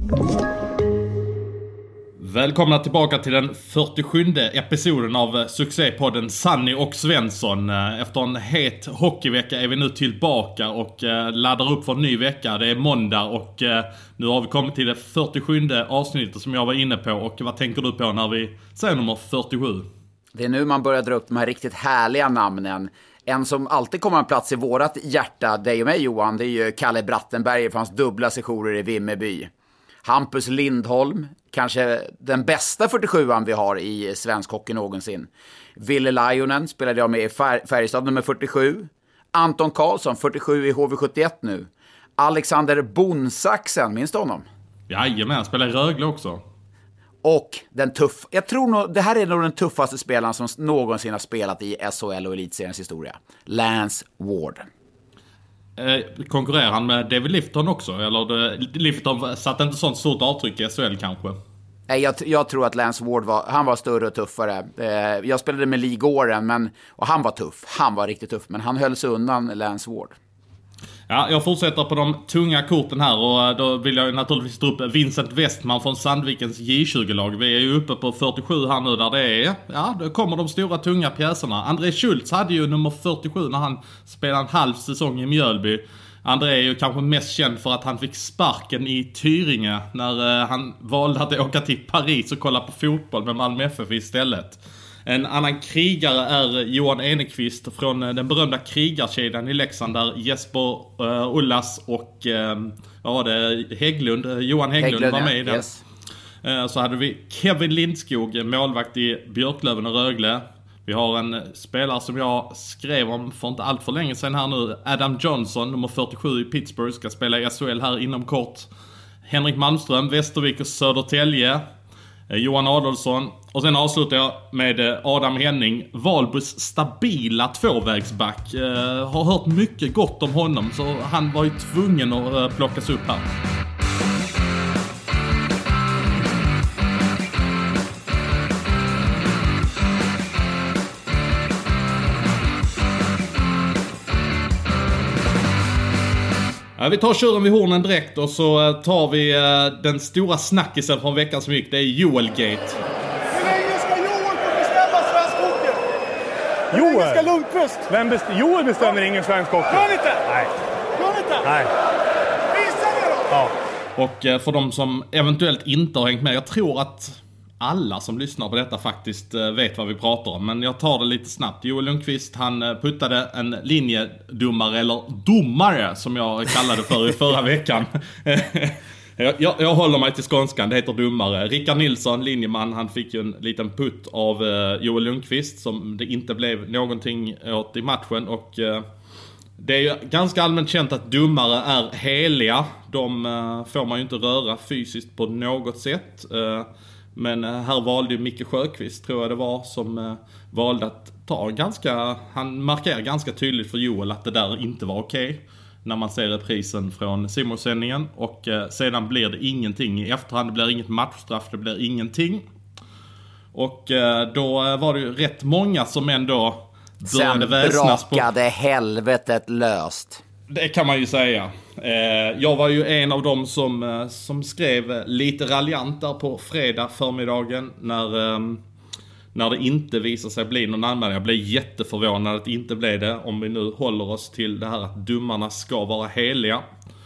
Välkomna tillbaka till den 47:e episoden av succépodden Sanny och Svensson. Efter en het hockeyvecka är vi nu tillbaka och laddar upp för en ny vecka. Det är måndag och nu har vi kommit till det 47:e avsnittet som jag var inne på. Och vad tänker du på när vi säger nummer 47? Det är nu man börjar dra upp de här riktigt härliga namnen. En som alltid kommer en plats i vårat hjärta, dig och mig Johan, det är ju Kalle Brattenberger för hans dubbla sessioner i Vimmerby. Hampus Lindholm, kanske den bästa 47an vi har i svensk hockey någonsin. Ville Lajonen spelade jag med i Färjestad nummer 47. Anton Karlsson, 47 i HV71 nu. Alexander Bonsaxen, minns du honom? Jajamän, spelar i Rögle också. Och jag tror nog, det här är nog den tuffaste spelaren som någonsin har spelat i SHL och Elitseriens historia. Lance Ward. Konkurrerar han med David Lifton också? Eller Lifton satte inte sånt stort avtryck i SHL kanske? Nej, jag tror att Lance Ward var större och tuffare. Jag spelade med Lee Goren, och han var tuff. Han var riktigt tuff, men han höll sig undan Lance Ward. Ja, jag fortsätter på de tunga korten här och då vill jag naturligtvis ta upp Vincent Westman från Sandvikens J20-lag. Vi är ju uppe på 47 här nu där det är, då kommer de stora tunga pjäserna. André Schultz hade ju nummer 47 när han spelade en halv säsong i Mjölby. André är ju kanske mest känd för att han fick sparken i Tyringe när han valde att åka till Paris och kolla på fotboll med Malmö FF istället. En annan krigare är Johan Enekvist från den berömda krigarkedjan i Leksand där Jesper Ullas och Johan Hägglund var med i den. Yes. Så hade vi Kevin Lindskog, målvakt i Björklöven och Rögle. Vi har en spelare som jag skrev om för inte allt för länge sedan här nu. Adam Johnson, nummer 47 i Pittsburgh, ska spela i SHL här inom kort. Henrik Malmström, Västervik och Södertälje. Johan Adolfsson. Och sen avslutar jag med Adam Henning, Valbus stabila tvåvägsback. Har hört mycket gott om honom, så han var ju tvungen att plockas upp här. Vi tar kören vid hornen direkt och så tar vi den stora snackisen från veckan som gick. Det är Joel-gate. Hur länge ska Joel få bestämma svensk hockey? Hur länge ska Lundqvist? Joel bestämmer ingen svensk hockey. Gör inte? Nej. Gör inte? Nej. Visa det då! Ja. Och för de som eventuellt inte har hängt med, jag tror att alla som lyssnar på detta faktiskt vet vad vi pratar om. Men jag tar det lite snabbt. Joel Lundqvist, han puttade en linjedomare, eller domare som jag kallade för i förra veckan. jag håller mig till skånskan, det heter domare. Rickard Nilsson, linjeman, han fick ju en liten putt av Joel Lundqvist som det inte blev någonting åt i matchen. Och det är ju ganska allmänt känt att domare är heliga. De får man ju inte röra fysiskt på något sätt. Men här valde ju Micke Sjöqvist, tror jag det var, som valde att han markerar ganska tydligt för Joel att det där inte var okej. När man ser reprisen från Simon-sändningen. Och sedan blir det ingenting i efterhand, det blir inget matchstraff, det blir ingenting. Och då var det ju rätt många som ändå började väsnas på... Sen brakade helvetet löst. Det kan man ju säga. Jag var ju en av dem som skrev lite raljant där på fredag förmiddagen när det inte visade sig bli någon anmälan. Jag blev jätteförvånad att det inte blev det, om vi nu håller oss till det här att domarna ska vara heliga.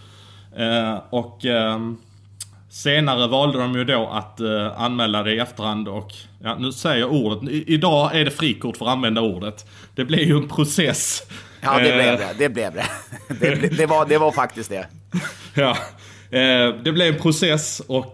Senare valde de ju då att anmäla det i efterhand och nu säger jag ordet. Idag är det frikort för att använda ordet. Det blev ju en process. Ja, det blev det. Det var faktiskt det. Ja, det blev en process och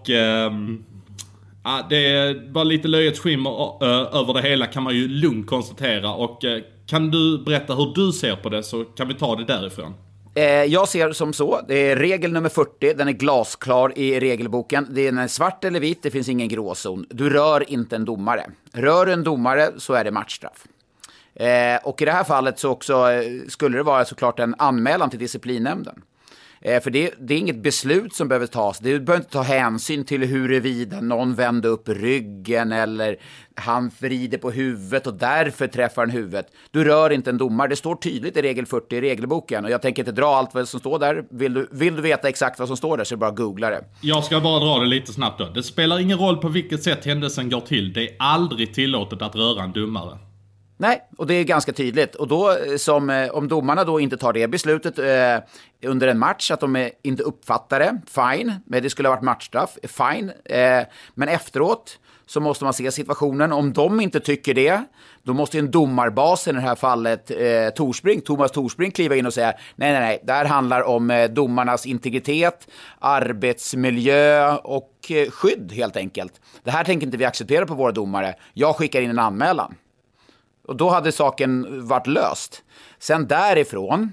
det var lite löjets skimmer över det hela, kan man ju lugnt konstatera. Och kan du berätta hur du ser på det, så kan vi ta det därifrån. Jag ser som så, det är regel nummer 40, den är glasklar i regelboken. Den är svart eller vit, det finns ingen gråzon. Du rör inte en domare. Rör en domare så är det matchstraff. Och i det här fallet så också skulle det vara såklart en anmälan till disciplinnämnden. För det är inget beslut som behöver tas. Du behöver inte ta hänsyn till huruvida någon vände upp ryggen eller han vrider på huvudet och därför träffar han huvudet. Du rör inte en domare. Det står tydligt i regel 40 i regelboken. Och jag tänker inte dra allt vad som står där. Vill du veta exakt vad som står där så bara googla det. Jag ska bara dra det lite snabbt då. Det spelar ingen roll på vilket sätt händelsen går till. Det är aldrig tillåtet att röra en domare. Nej, och det är ganska tydligt. Och då, om domarna då inte tar det beslutet under en match, att de inte uppfattar det, fine. Men det skulle ha varit matchstraff, fine. Men efteråt så måste man se situationen. Om de inte tycker det, då måste en domarbas, i det här fallet Thomas Torsbrink, kliva in och säga nej, det här handlar om domarnas integritet, arbetsmiljö och skydd helt enkelt. Det här tänker inte vi acceptera på våra domare. Jag skickar in en anmälan. Och då hade saken varit löst. Sen därifrån,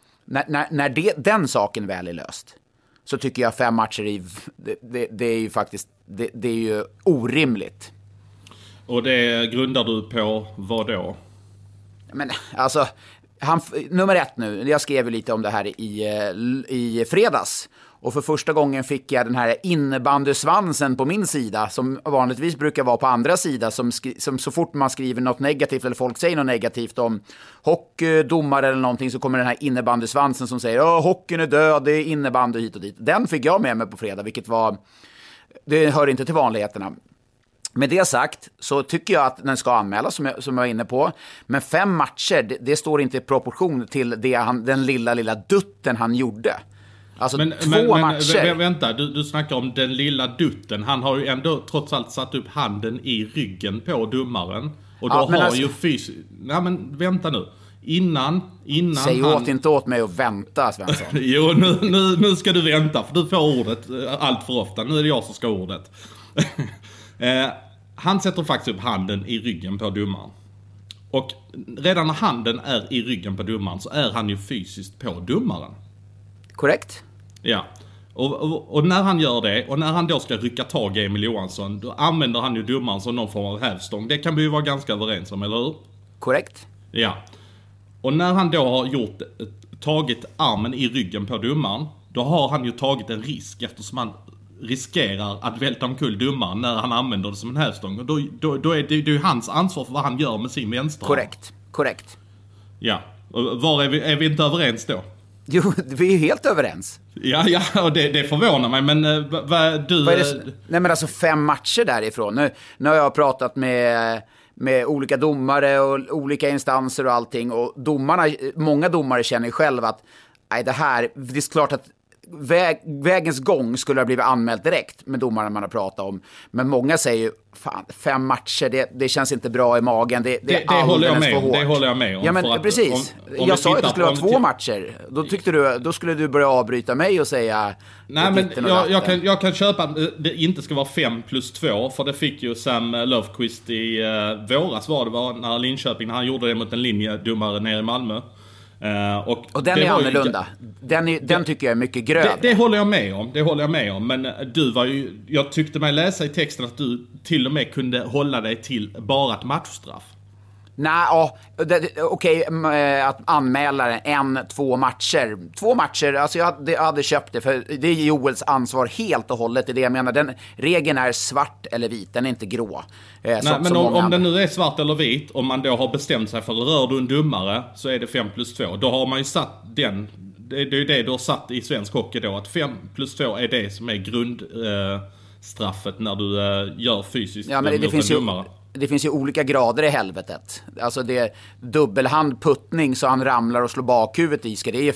när den saken väl är löst, så tycker jag 5 matcher det är ju faktiskt det är ju orimligt. Och det grundar du på vad då? Men alltså, nummer 1 nu, jag skrev ju lite om det här i fredags. Och för första gången fick jag den här innebandysvansen på min sida, som vanligtvis brukar vara på andra sida, som så fort man skriver något negativt eller folk säger något negativt om hockey, domare eller någonting, så kommer den här innebandysvansen som säger hockeyn är död, det är innebandy hit och dit. Den fick jag med mig på fredag, det hör inte till vanligheterna. Med det sagt så tycker jag att den ska anmälas, som jag var inne på. Men 5 matcher, det står inte i proportion till den lilla dutten han gjorde. Alltså två matcher. Vänta, du snackar om den lilla dutten. Han har ju ändå trots allt satt upp handen i ryggen på domaren. Och då ju fysiskt... Nej men vänta nu. Innan säg inte åt mig att vänta, Svensson. Jo, nu ska du vänta, för du får ordet allt för ofta. Nu är det jag som ska ordet. Han sätter faktiskt upp handen i ryggen på domaren. Och redan när handen är i ryggen på domaren så är han ju fysiskt på domaren. Korrekt. Ja. Och när han gör det, och när han då ska rycka tag i Emil Johansson, då använder han ju domaren som någon form av hävstång. Det kan vi ju vara ganska överens om, eller hur? Korrekt. Ja. Och när han då har tagit armen i ryggen på domaren, då har han ju tagit en risk, eftersom han riskerar att välta omkull domaren när han använder det som en hävstång. Och då är det ju hans ansvar för vad han gör med sin vänster. Korrekt. Ja. Och var är vi inte överens då? Jo, vi är ju helt överens. Ja, och det förvånar mig, men vad är det? Nej, men alltså 5 matcher därifrån. Nu har jag pratat med olika domare och olika instanser och allting, och många domare känner själv att det är klart att vägens gång skulle ha blivit anmält direkt med domarna man har pratat om. Men många säger ju, fan, 5 matcher, det känns inte bra i magen. Det är alldeles för hårt. Det håller jag med om. Ja, men precis. Jag sa att det skulle vara 2 matcher. Då skulle du börja avbryta mig och säga... Nej, men jag kan köpa att det inte ska vara 5+2. För det fick ju Sam Löfqvist i våras, var när Linköping, när han gjorde det mot en linjedomare nere i Malmö. Och den är annorlunda. Den tycker jag är mycket grövre. Det håller jag med om. Men jag tyckte mig läsa i texten att du till och med kunde hålla dig till bara ett matchstraff. Nej, okej, att anmäla 1-2 matcher. 2 matcher, alltså jag hade köpt det, för det är Joels ansvar helt och hållet. Det är det jag menar. Den regeln är svart eller vit, den är inte grå. Men om den nu är svart eller vit, om man då har bestämt sig för att rör du en domare, så är det 5+2. Då har man ju satt den, det är ju det du har satt i svensk hockey då, att 5+2 är det som är grundstraffet när du gör fysiskt mot en domare. Det finns ju olika grader i helvetet. Alltså det är dubbelhand puttning så han ramlar och slår bakhuvudet i. Ska det ge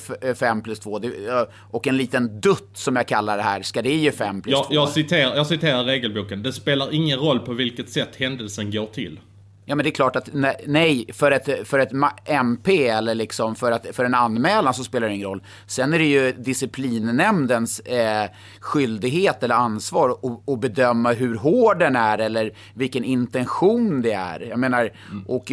5+2? Och en liten dutt som jag kallar det här. Ska det ge 5+2? Jag citerar regelboken. Det spelar ingen roll på vilket sätt händelsen går till. Ja, men det är klart att nej, för ett MP eller liksom för en anmälan så spelar det ingen roll. Sen är det ju disciplinnämndens skyldighet eller ansvar att bedöma hur hård den är eller vilken intention det är. Jag menar, och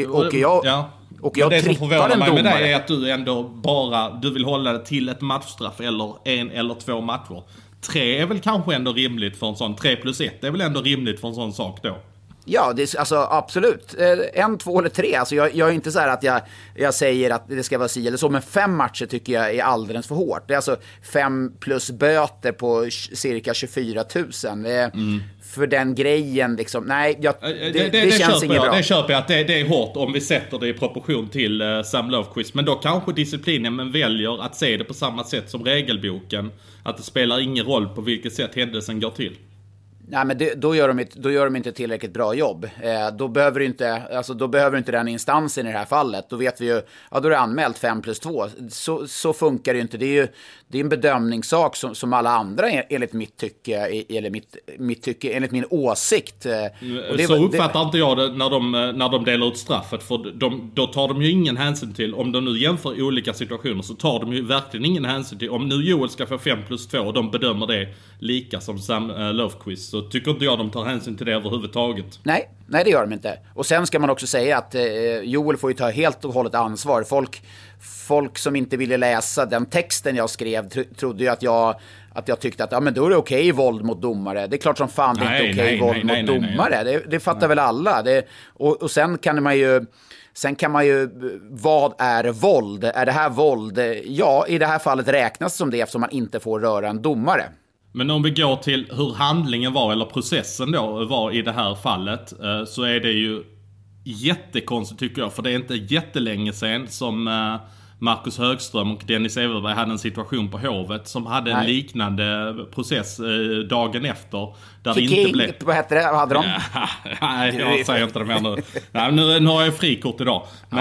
jag det som förvånar mig med domare. det är att du ändå du vill hålla det till ett matchstraff eller 1 eller 2 matcher. 3 är väl kanske ändå rimligt för en sån, 3+1 är väl ändå rimligt för en sån sak då? Ja, alltså absolut. 1, 2 eller 3. Alltså jag är inte så här att jag säger att det ska vara si eller så, men 5 matcher tycker jag är alldeles för hårt. Det är alltså 5 plus böter på cirka 24 000. För den grejen liksom, nej, det känns inget bra. Det köper jag att det är hårt om vi sätter det i proportion till Sam Löfqvist. Men då kanske disciplinen väljer att se det på samma sätt som regelboken. Att det spelar ingen roll på vilket sätt händelsen går till. Nej, men då gör de inte tillräckligt bra jobb. Då behöver inte den instansen i det här fallet. Då vet vi ju, då är det anmält 5 plus 2. Så funkar det ju inte. Det är en bedömningssak som alla andra enligt mitt tycke, enligt min åsikt. Och så uppfattar inte jag det när de delar ut straffet. För då tar de ju ingen hänsyn till, om de nu jämför olika situationer, så tar de ju verkligen ingen hänsyn till, om nu Joel ska få 5 plus 2 och de bedömer det lika som Sam Löfqvist, så tycker inte jag de tar hänsyn till det överhuvudtaget. Nej, det gör de inte. Och sen ska man också säga att Joel får ju ta helt och hållet ansvar. Folk som inte ville läsa den texten jag skrev trodde ju att jag tyckte att men då är det okej våld mot domare. Det är klart som fan det är inte okej våld mot domare. Det fattar väl alla. Och sen kan man ju, vad är våld? Är det här våld? Ja, i det här fallet räknas det som det eftersom man inte får röra en domare. Men om vi går till hur handlingen var, eller processen då var i det här fallet, så är det ju jättekonstigt tycker jag. För det är inte jättelänge sedan som Marcus Högström och Dennis Everberg hade en situation på Hovet som hade en liknande process dagen efter. Där det inte blev... Vad hette det? Vad hade de? Nej, jag säger inte det mer nu. Nej, nu har jag frikort idag.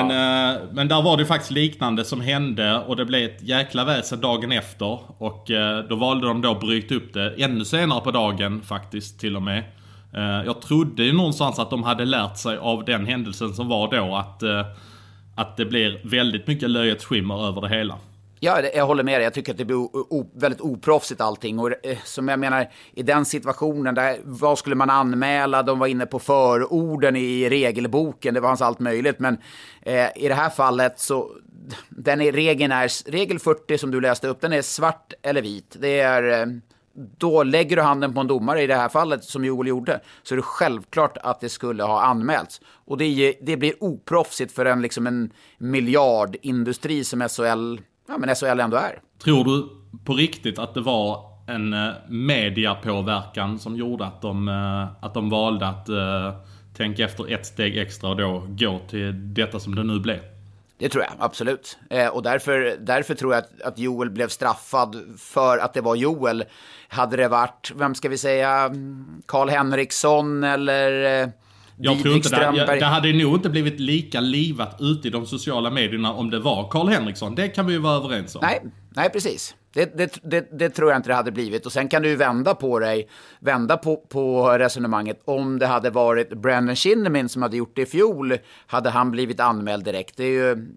Men där var det faktiskt liknande som hände och det blev ett jäkla väsen dagen efter. Och då valde de då att bryta upp det ännu senare på dagen faktiskt till och med. Jag trodde ju någonstans att de hade lärt sig av den händelsen som var då att det blir väldigt mycket löjets skimmer över det hela. Ja, jag håller med dig. Jag tycker att det blir väldigt oproffsigt allting. Och som jag menar, i den situationen, där, vad skulle man anmäla? De var inne på förorden i regelboken. Det fanns allt möjligt. Men i det här fallet så... Regel 40 som du läste upp, den är svart eller vit. Det är... Då lägger du handen på en domare i det här fallet som Joel gjorde, så är det självklart att det skulle ha anmälts. Och det blir oproffsigt för en miljardindustri som SHL ändå är. Tror du på riktigt att det var en mediapåverkan som gjorde att de valde att tänka efter ett steg extra och då gå till detta som det nu blev? Det tror jag, absolut. Och därför tror jag att Joel blev straffad för att det var Joel. Hade det varit, vem ska vi säga, Karl Henriksson eller jag tror inte det hade nog inte blivit lika livat ute i de sociala medierna om det var Karl Henriksson. Det kan vi ju vara överens om. Nej, precis. Det tror jag inte det hade blivit. Och sen kan du ju vända på resonemanget. Om det hade varit Brandon Shinnimin som hade gjort det i fjol, hade han blivit anmäld direkt. Det är ju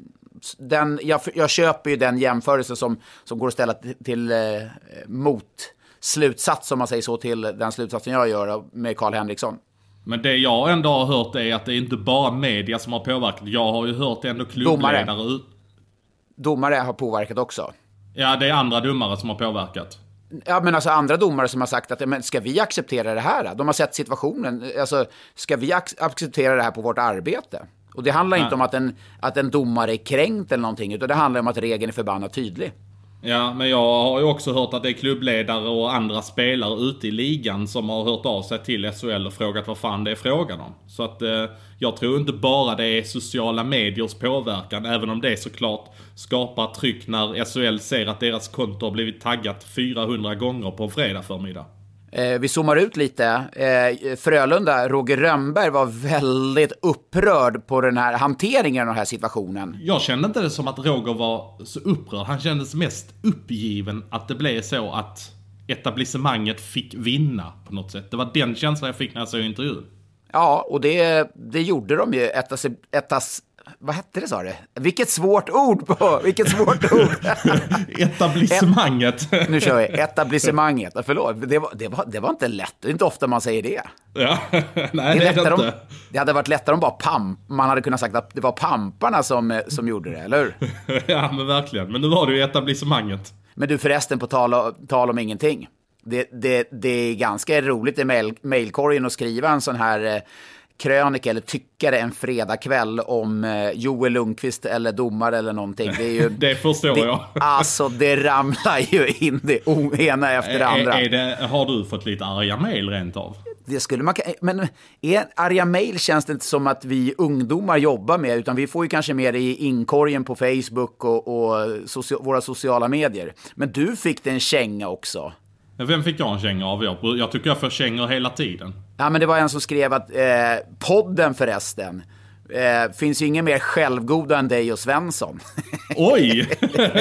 jag köper ju den jämförelse som går att ställa till mot slutsats, om man säger så, till den slutsatsen jag gör med Karl Henriksson. Men det jag ändå har hört är att det är inte bara media som har påverkat. Jag har ju hört ändå klubbledare domare har påverkat också. Ja, det är andra domare som har påverkat. Ja, men alltså andra domare som har sagt att men ska vi acceptera det här? De har sett situationen. Alltså, ska vi acceptera det här på vårt arbete? Och det handlar inte om att en domare är kränkt eller någonting, utan det handlar om att regeln är förbannat tydlig. Ja, men jag har ju också hört att det är klubbledare och andra spelare ute i ligan som har hört av sig till SHL och frågat vad fan det är frågan om. Så att jag tror inte bara det är sociala mediers påverkan, även om det såklart skapar tryck när SHL ser att deras konto har blivit taggat 400 gånger på en fredag förmiddag. Vi zoomar ut lite. Frölunda, Roger Rönnberg var väldigt upprörd på den här hanteringen av den här situationen. Jag kände inte det som att Roger var så upprörd. Han kändes mest uppgiven att det blev så att etablissemanget fick vinna på något sätt. Det var den känslan jag fick när jag såg intervjun. Ja, och det gjorde de ju. Vad hette det, sa du? Vilket svårt ord! Etablissemanget. Nu kör vi. Etablissemanget. Förlåt, det var inte lätt. Det är inte ofta man säger det. Ja, nej, det är det inte. Det hade varit lättare om man hade kunnat sagt att det var pamparna som gjorde det, eller hur? Ja, men verkligen. Men nu var det ju etablissemanget. Men du, förresten, på tal om ingenting. Det är ganska roligt i mejlkorgen att skriva en sån här krönika eller tyckare en fredagkväll om Joel Lundqvist eller domare eller någonting. Det är ju, det förstår jag. Alltså, det ramlar ju in det ena efter det andra. Har du fått lite arga mejl rent av? Det skulle man, men arga mejl känns det inte som att vi ungdomar jobbar med, utan vi får ju kanske mer i inkorgen på Facebook och våra sociala medier. Men du fick en känga också. Vem fick jag en känga av? Jag tycker jag får kängor hela tiden. Ja, men det var en som skrev att podden förresten, finns ju ingen mer självgoda än dig och Svensson. Oj!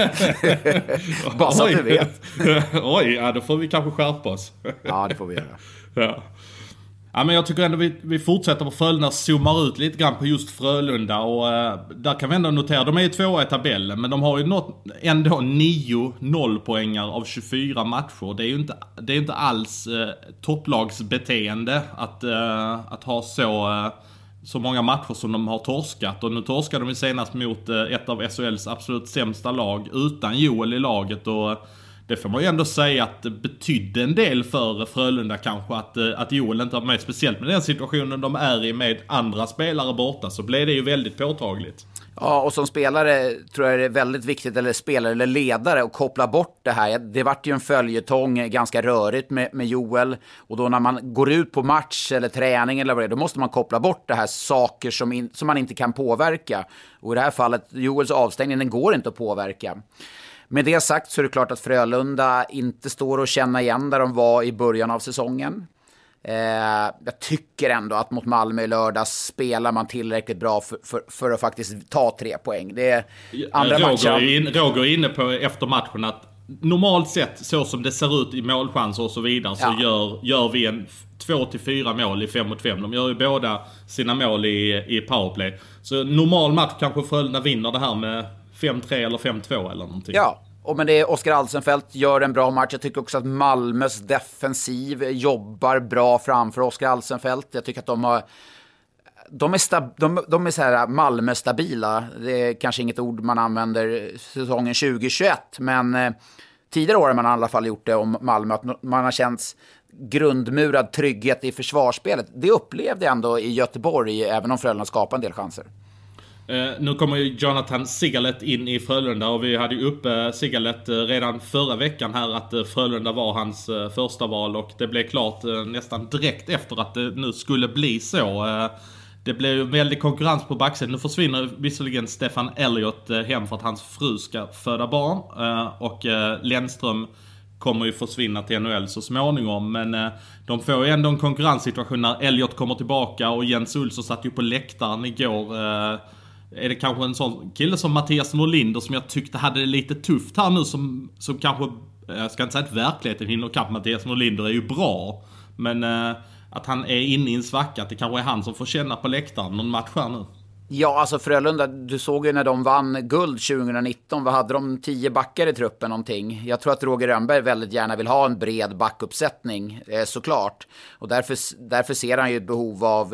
Bara så att du vet. Oj, ja, då får vi kanske skärpa oss. Ja, det får vi göra. Ja. Ja, men jag tycker ändå vi fortsätter på Frölunda, zoomar ut lite grann på just Frölunda, och där kan vi ändå notera, de är ju 2 i tabellen, men de har ju ändå 9-0 poängar av 24 matcher. Det är inte alls topplagsbeteende att ha så många matcher som de har torskat, och nu torskade de ju senast mot ett av SHLs absolut sämsta lag utan Joel i laget, och det får man ju ändå säga att det betydde en del för Frölunda kanske att Joel inte var med, speciellt med den situationen de är i med andra spelare borta, så blev det ju väldigt påtagligt. Ja, och som spelare tror jag det är väldigt viktigt, eller spelare eller ledare, att koppla bort det här. Det vart ju en följetong ganska rörigt med Joel, och då när man går ut på match eller träning eller vad det är, då måste man koppla bort det här saker som man inte kan påverka. Och i det här fallet, Joels avstängning, den går inte att påverka. Med det sagt så är det klart att Frölunda inte står och känna igen där de var i början av säsongen. Jag tycker ändå att mot Malmö i lördags spelar man tillräckligt bra för att faktiskt ta 3 poäng. Det är andra matcher. Roger är inne på efter matchen att normalt sett, så som det ser ut i målchanser och så vidare, så gör vi en 2-4 mål i 5 mot 5. De gör ju båda sina mål i powerplay. Så normal match kanske Frölunda vinner det här med 5-3 eller 5-2 eller någonting. Ja, men det är Oskar Alsenfelt gör en bra match. Jag tycker också att Malmös defensiv jobbar bra framför Oskar Alsenfelt. Jag tycker att de är så här Malmö-stabila. Det är kanske inget ord man använder säsongen 2021, men tidigare år har man i alla fall gjort det om Malmö, att man har känt grundmurad trygghet i försvarsspelet. Det upplevde jag ändå i Göteborg, även om Frölunda skapade en del chanser. Nu kommer ju Jonathan Sigalet in i Frölunda, och vi hade ju uppe Sigalet redan förra veckan här att Frölunda var hans första val, och det blev klart nästan direkt efter att det nu skulle bli så. Det blev ju väldigt konkurrens på backen. Nu försvinner visserligen Stefan Elliott hem för att hans fru ska föda barn, och Lennström kommer ju försvinna till NHL så småningom, men de får ju ändå en konkurrenssituation när Elliott kommer tillbaka, och Jens Olsson satt ju på läktaren igår. Är det kanske en sån kille som Mattias Norlinder som jag tyckte hade det lite tufft här nu, som kanske, jag ska inte säga att verkligheten hinner kapp. Mattias Norlinder är ju bra, men att han är inne i en svacka, att det kanske är han som får känna på läktaren någon match här nu. Ja, alltså Frölunda, du såg ju när de vann guld 2019, vad hade de, 10 backar i truppen någonting. Jag tror att Roger Rönnberg väldigt gärna vill ha en bred backuppsättning, såklart. Och därför ser han ju ett behov av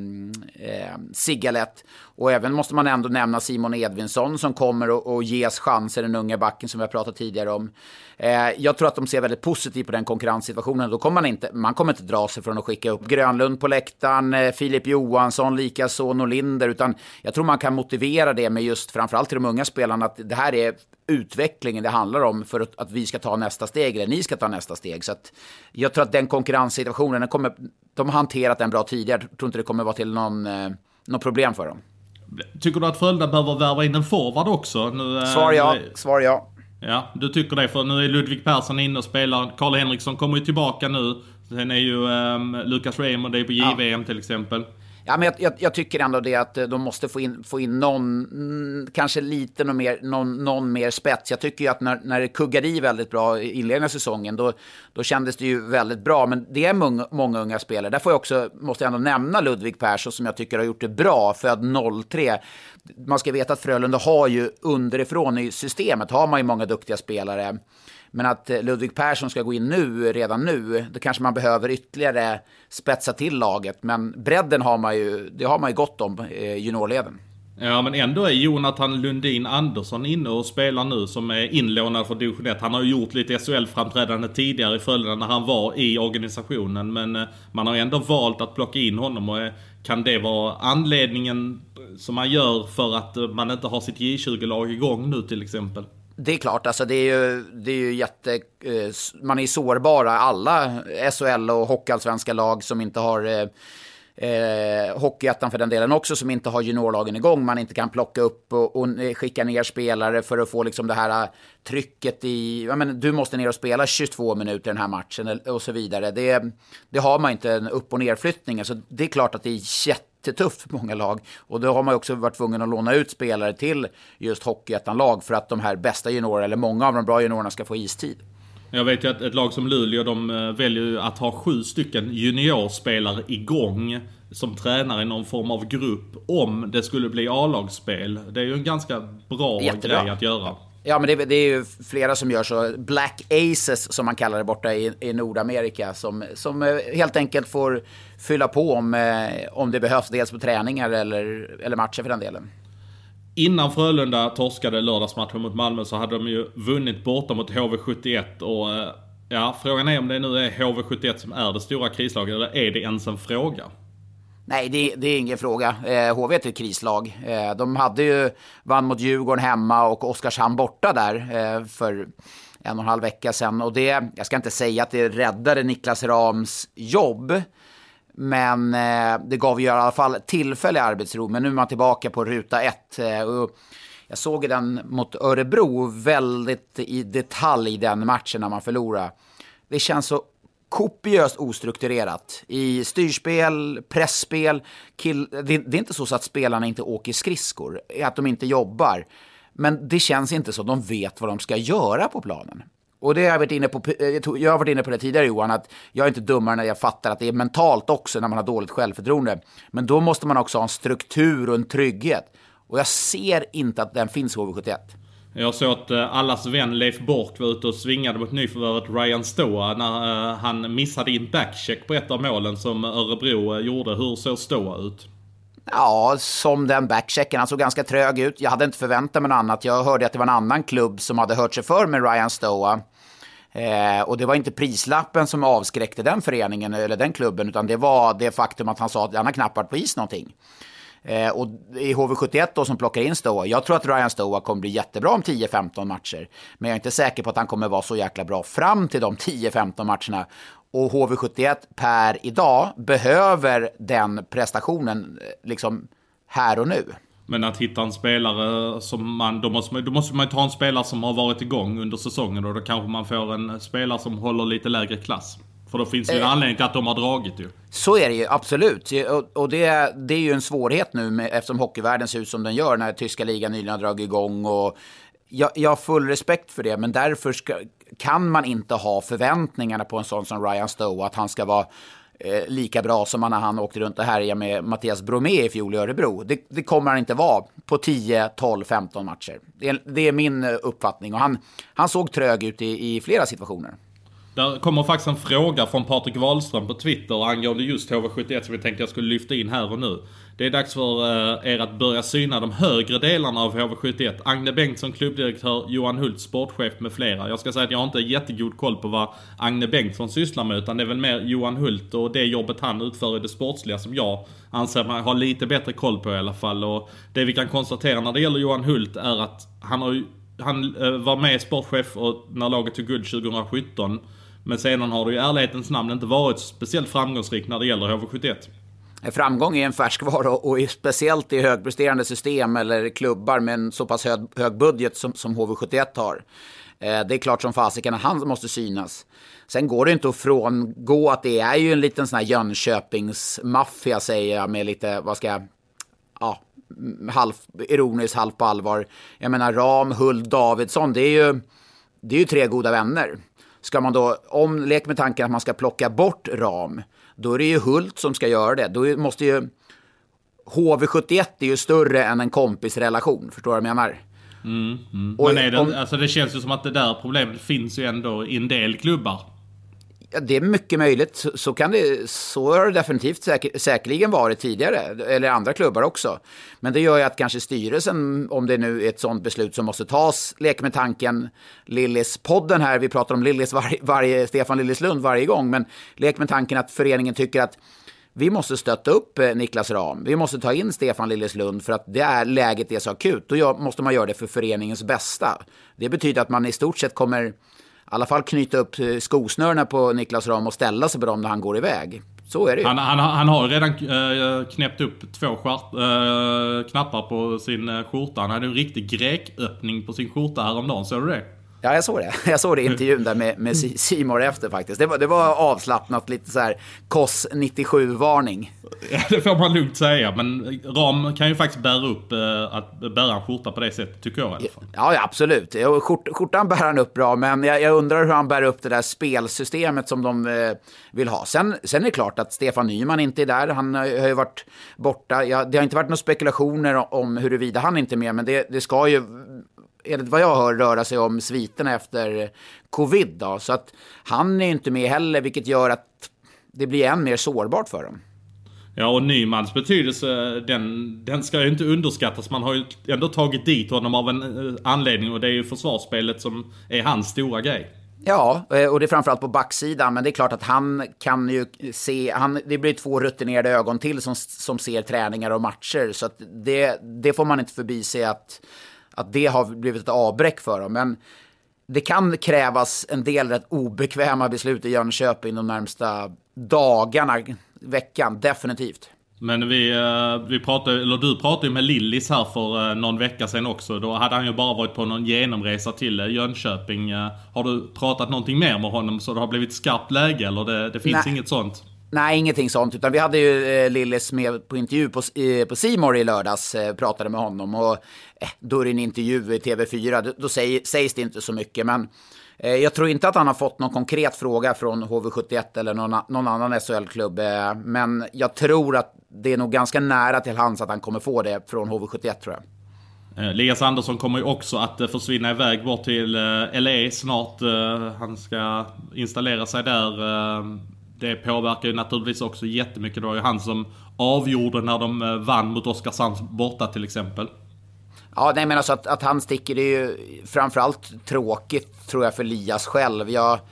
Sigalet. Och även måste man ändå nämna Simon Edvinsson som kommer och ges chanser, den unga backen som vi har pratat tidigare om. Jag tror att de ser väldigt positivt på den konkurrenssituationen. Då kommer man kommer inte dra sig från att skicka upp Grönlund på läktaren, Filip Johansson, likaså Norlinder, utan jag tror man kan motivera det med just framförallt till de unga spelarna, att det här är utvecklingen det handlar om för att vi ska ta nästa steg, eller ni ska ta nästa steg. Så att jag tror att den konkurrenssituationen, de har hanterat den bra tidigare. Jag tror inte det kommer vara till någon problem för dem. Tycker du att Frölunda behöver värva in en forward också? Nu, Svar ja. Ja, du tycker det, för nu är Ludvig Persson inne och spelar. Karl Henriksson kommer ju tillbaka nu. Sen är ju Lucas Raymond, det är på JVM till exempel. Ja, men jag tycker ändå det att de måste få in någon, kanske lite någon mer spets. Jag tycker ju att när det kuggar i väldigt bra i inledningen av säsongen, då kändes det ju väldigt bra. Men det är många unga spelare. Därför måste jag ändå nämna Ludvig Persson som jag tycker har gjort det bra, född 03. Man ska veta att Frölunda har ju underifrån i systemet har man ju många duktiga spelare. Men att Ludvig Persson ska gå in redan nu, då kanske man behöver ytterligare spetsa till laget. Men bredden har man ju gott om juniorleden. Ja, men ändå är Jonathan Lundin Andersson inne och spelar nu, som är inlånad för division 1. Han har ju gjort lite SHL-framträdande tidigare i Frölunda när han var i organisationen, men man har ändå valt att plocka in honom. Och kan det vara anledningen som man gör för att man inte har sitt J20-lag igång nu till exempel? Det är klart, alltså det är ju man är sårbara, alla SHL och hockeyallsvenska lag som inte har Hockeyettan för den delen också, som inte har juniorlagen igång. Man inte kan plocka upp och skicka ner spelare för att få liksom det här trycket i, du måste ner och spela 22 minuter den här matchen och så vidare. Det har man inte, en upp- och nerflyttning. Så det är klart att det är jättetufft för många lag, och då har man också varit tvungen att låna ut spelare till just Hockeyettan-lag för att de här bästa juniorerna, eller många av de bra juniorerna, ska få istid. Jag vet ju att ett lag som Luleå, de väljer ju att ha 7 stycken juniorspelare igång som tränar i någon form av grupp om det skulle bli A-lagsspel. Det är ju en ganska bra grej att göra. Ja, men det är ju flera som gör så. Black Aces som man kallar det borta i Nordamerika, som helt enkelt får fylla på om det behövs, dels på träningar eller matcher för den delen. Innan Frölunda torskade lördagsmatchen mot Malmö så hade de ju vunnit borta mot HV71, och frågan är om det nu är HV71 som är det stora krislaget, eller är det ens en fråga? Nej, det är ingen fråga. HV är ett krislag. De vann mot Djurgården hemma och Oskarshamn borta där för 1,5 vecka sedan. Och jag ska inte säga att det räddade Niklas Rams jobb, men det gav ju i alla fall tillfällig arbetsro. Men nu är man tillbaka på ruta 1. Jag såg den mot Örebro väldigt i detalj, den matchen när man förlorade. Det känns så kopiöst ostrukturerat i styrspel, pressspel. Det är inte så att spelarna inte åker skridskor, att de inte jobbar. Men det känns inte så att de vet vad de ska göra på planen. Och det har jag varit inne på det tidigare, Johan, att jag är inte dummare när jag fattar att det är mentalt också när man har dåligt självförtroende. Men då måste man också ha en struktur och en trygghet. Och jag ser inte att den finns i HV71. Jag såg att allas vän Leif Bork var ute och svingade mot nyförvärvet Ryan Stoa när han missade in backcheck på ett av målen som Örebro gjorde. Hur såg Stoa ut? Ja, som den backchecken. Han såg ganska trög ut. Jag hade inte förväntat mig något annat. Jag hörde att det var en annan klubb som hade hört sig för med Ryan Stoa. Och det var inte prislappen som avskräckte den föreningen eller den klubben, utan det var det faktum att han sa att han har knappt varit på is någonting. Och i HV71 då som plockar in Stoa, jag tror att Ryan Stoa kommer bli jättebra om 10-15 matcher, men jag är inte säker på att han kommer vara så jäkla bra fram till de 10-15 matcherna. Och HV71 per idag behöver den prestationen liksom här och nu. Men att hitta en spelare som då måste man ta en spelare som har varit igång under säsongen, och då kanske man får en spelare som håller lite lägre klass. För då finns det ju en anledning till att de har dragit ju. Så är det ju, absolut. Och det är ju en svårighet nu eftersom hockeyvärlden ser ut som den gör när tyska ligan nyligen har dragit igång. Och jag har full respekt för det, men därför kan man inte ha förväntningarna på en sån som Ryan Stoa att han ska vara lika bra som när han åkte runt och härjade med Mattias Bromé i fjol i Örebro. Det kommer han inte vara på 10, 12, 15 matcher. Det är min uppfattning, och han såg trög ut i flera situationer. Där kommer faktiskt en fråga från Patrik Wahlström på Twitter angående just HV71 som vi tänkte jag skulle lyfta in här och nu. Det är dags för er att börja syna de högre delarna av HV71. Agne Bengtsson, klubbdirektör, Johan Hult, sportchef med flera. Jag ska säga att jag har inte jättegod koll på vad Agne Bengtsson sysslar med, utan det är väl mer Johan Hult och det jobbet han utför i det sportsliga som jag anser man har lite bättre koll på i alla fall. Och det vi kan konstatera när det gäller Johan Hult är att han var med sportchef och när laget tog guld 2017. Men sedan har det i ärlighetens namn inte varit speciellt framgångsrikt när det gäller HV71. Framgång är en färskvara, och speciellt i högpresterande system eller klubbar med en så pass hög budget som HV71 har. Det är klart som fasiken att han måste synas. Sen går det inte att frångå att det är ju en liten sån här Jönköpingsmaffia, säger jag med lite, halv ironiskt, halv på allvar. Jag menar Ram, Hult, Davidsson, det är ju 3 goda vänner. Ska man då, om lek med tanken att man ska plocka bort Ram, då är det ju Hult som ska göra det. Då måste ju HV71 är ju större än en kompisrelation, förstår du vad jag menar? Men alltså det känns ju som att det där problemet finns ju ändå i en del klubbar. Ja, det är mycket möjligt. Så har det definitivt säkerligen varit tidigare. Eller andra klubbar också. Men det gör ju att kanske styrelsen, om det nu är ett sånt beslut som måste tas, leker med tanken. Lillis-podden här, vi pratar om Lillis Stefan Lillislund varje gång. Men leker med tanken att föreningen tycker att vi måste stötta upp Niklas Rahm. Vi måste ta in Stefan Lillislund för att läget är så akut. Då måste man göra det för föreningens bästa. Det betyder att man i stort sett kommer i alla fall knyta upp skosnörna på Niklas Rahm och ställa sig på dem när han går iväg. Så är det ju. Han har ju redan knäppt upp 2 knappar på sin skjorta. Han hade en riktig greköppning på sin skjorta häromdagen, såg du det? Ja, jag såg det. Jag såg det i intervjun där med Simor efter faktiskt. Det var avslappnat, lite så här KOS 97-varning. Ja, det får man lugnt säga. Men Rahm kan ju faktiskt bära en skjorta på det sättet, tycker jag i alla fall. Ja, absolut. Skjortan bär han upp bra, men jag undrar hur han bär upp det där spelsystemet som de vill ha. Sen är det klart att Stefan Nyman inte är där. Han har ju varit borta. Det har inte varit några spekulationer om huruvida han inte är med, men det ska ju, enligt vad jag hör, röra sig om sviterna efter covid då. Så att han är inte med heller, vilket gör att det blir än mer sårbart för dem. Ja, och Nymans betydelse, den ska ju inte underskattas. Man har ju ändå tagit dit honom av en anledning, och det är ju försvarsspelet som är hans stora grej. Ja, och det är framförallt på backsidan, men det är klart att han kan ju se, det blir 2 rutinerade ögon till som ser träningar och matcher, så att det får man inte förbi sig att det har blivit ett avbräck för dem. Men det kan krävas en del rätt obekväma beslut i Jönköping de närmsta dagarna, veckan, definitivt. Men du pratade ju med Lillis här för någon vecka sedan också. Då hade han ju bara varit på någon genomresa till Jönköping. Har du pratat någonting mer med honom så det har blivit skarpt läge, eller det finns inget sånt? Nej, ingenting sånt, utan vi hade ju Lillis med på intervju på C-more i lördags, pratade med honom, och då är det en intervju i TV4, då sägs det inte så mycket, men jag tror inte att han har fått någon konkret fråga från HV71 eller någon annan SHL-klubb, men jag tror att det är nog ganska nära till hands att han kommer få det från HV71, tror jag. Elias Andersson kommer ju också att försvinna iväg bort till LA snart. Han ska installera sig där. Det påverkar ju naturligtvis också jättemycket. Det var ju han som avgjorde när de vann mot Oskarshamn borta till exempel. Ja, nej, men alltså att han sticker, det är ju framförallt tråkigt, tror jag, för Elias själv.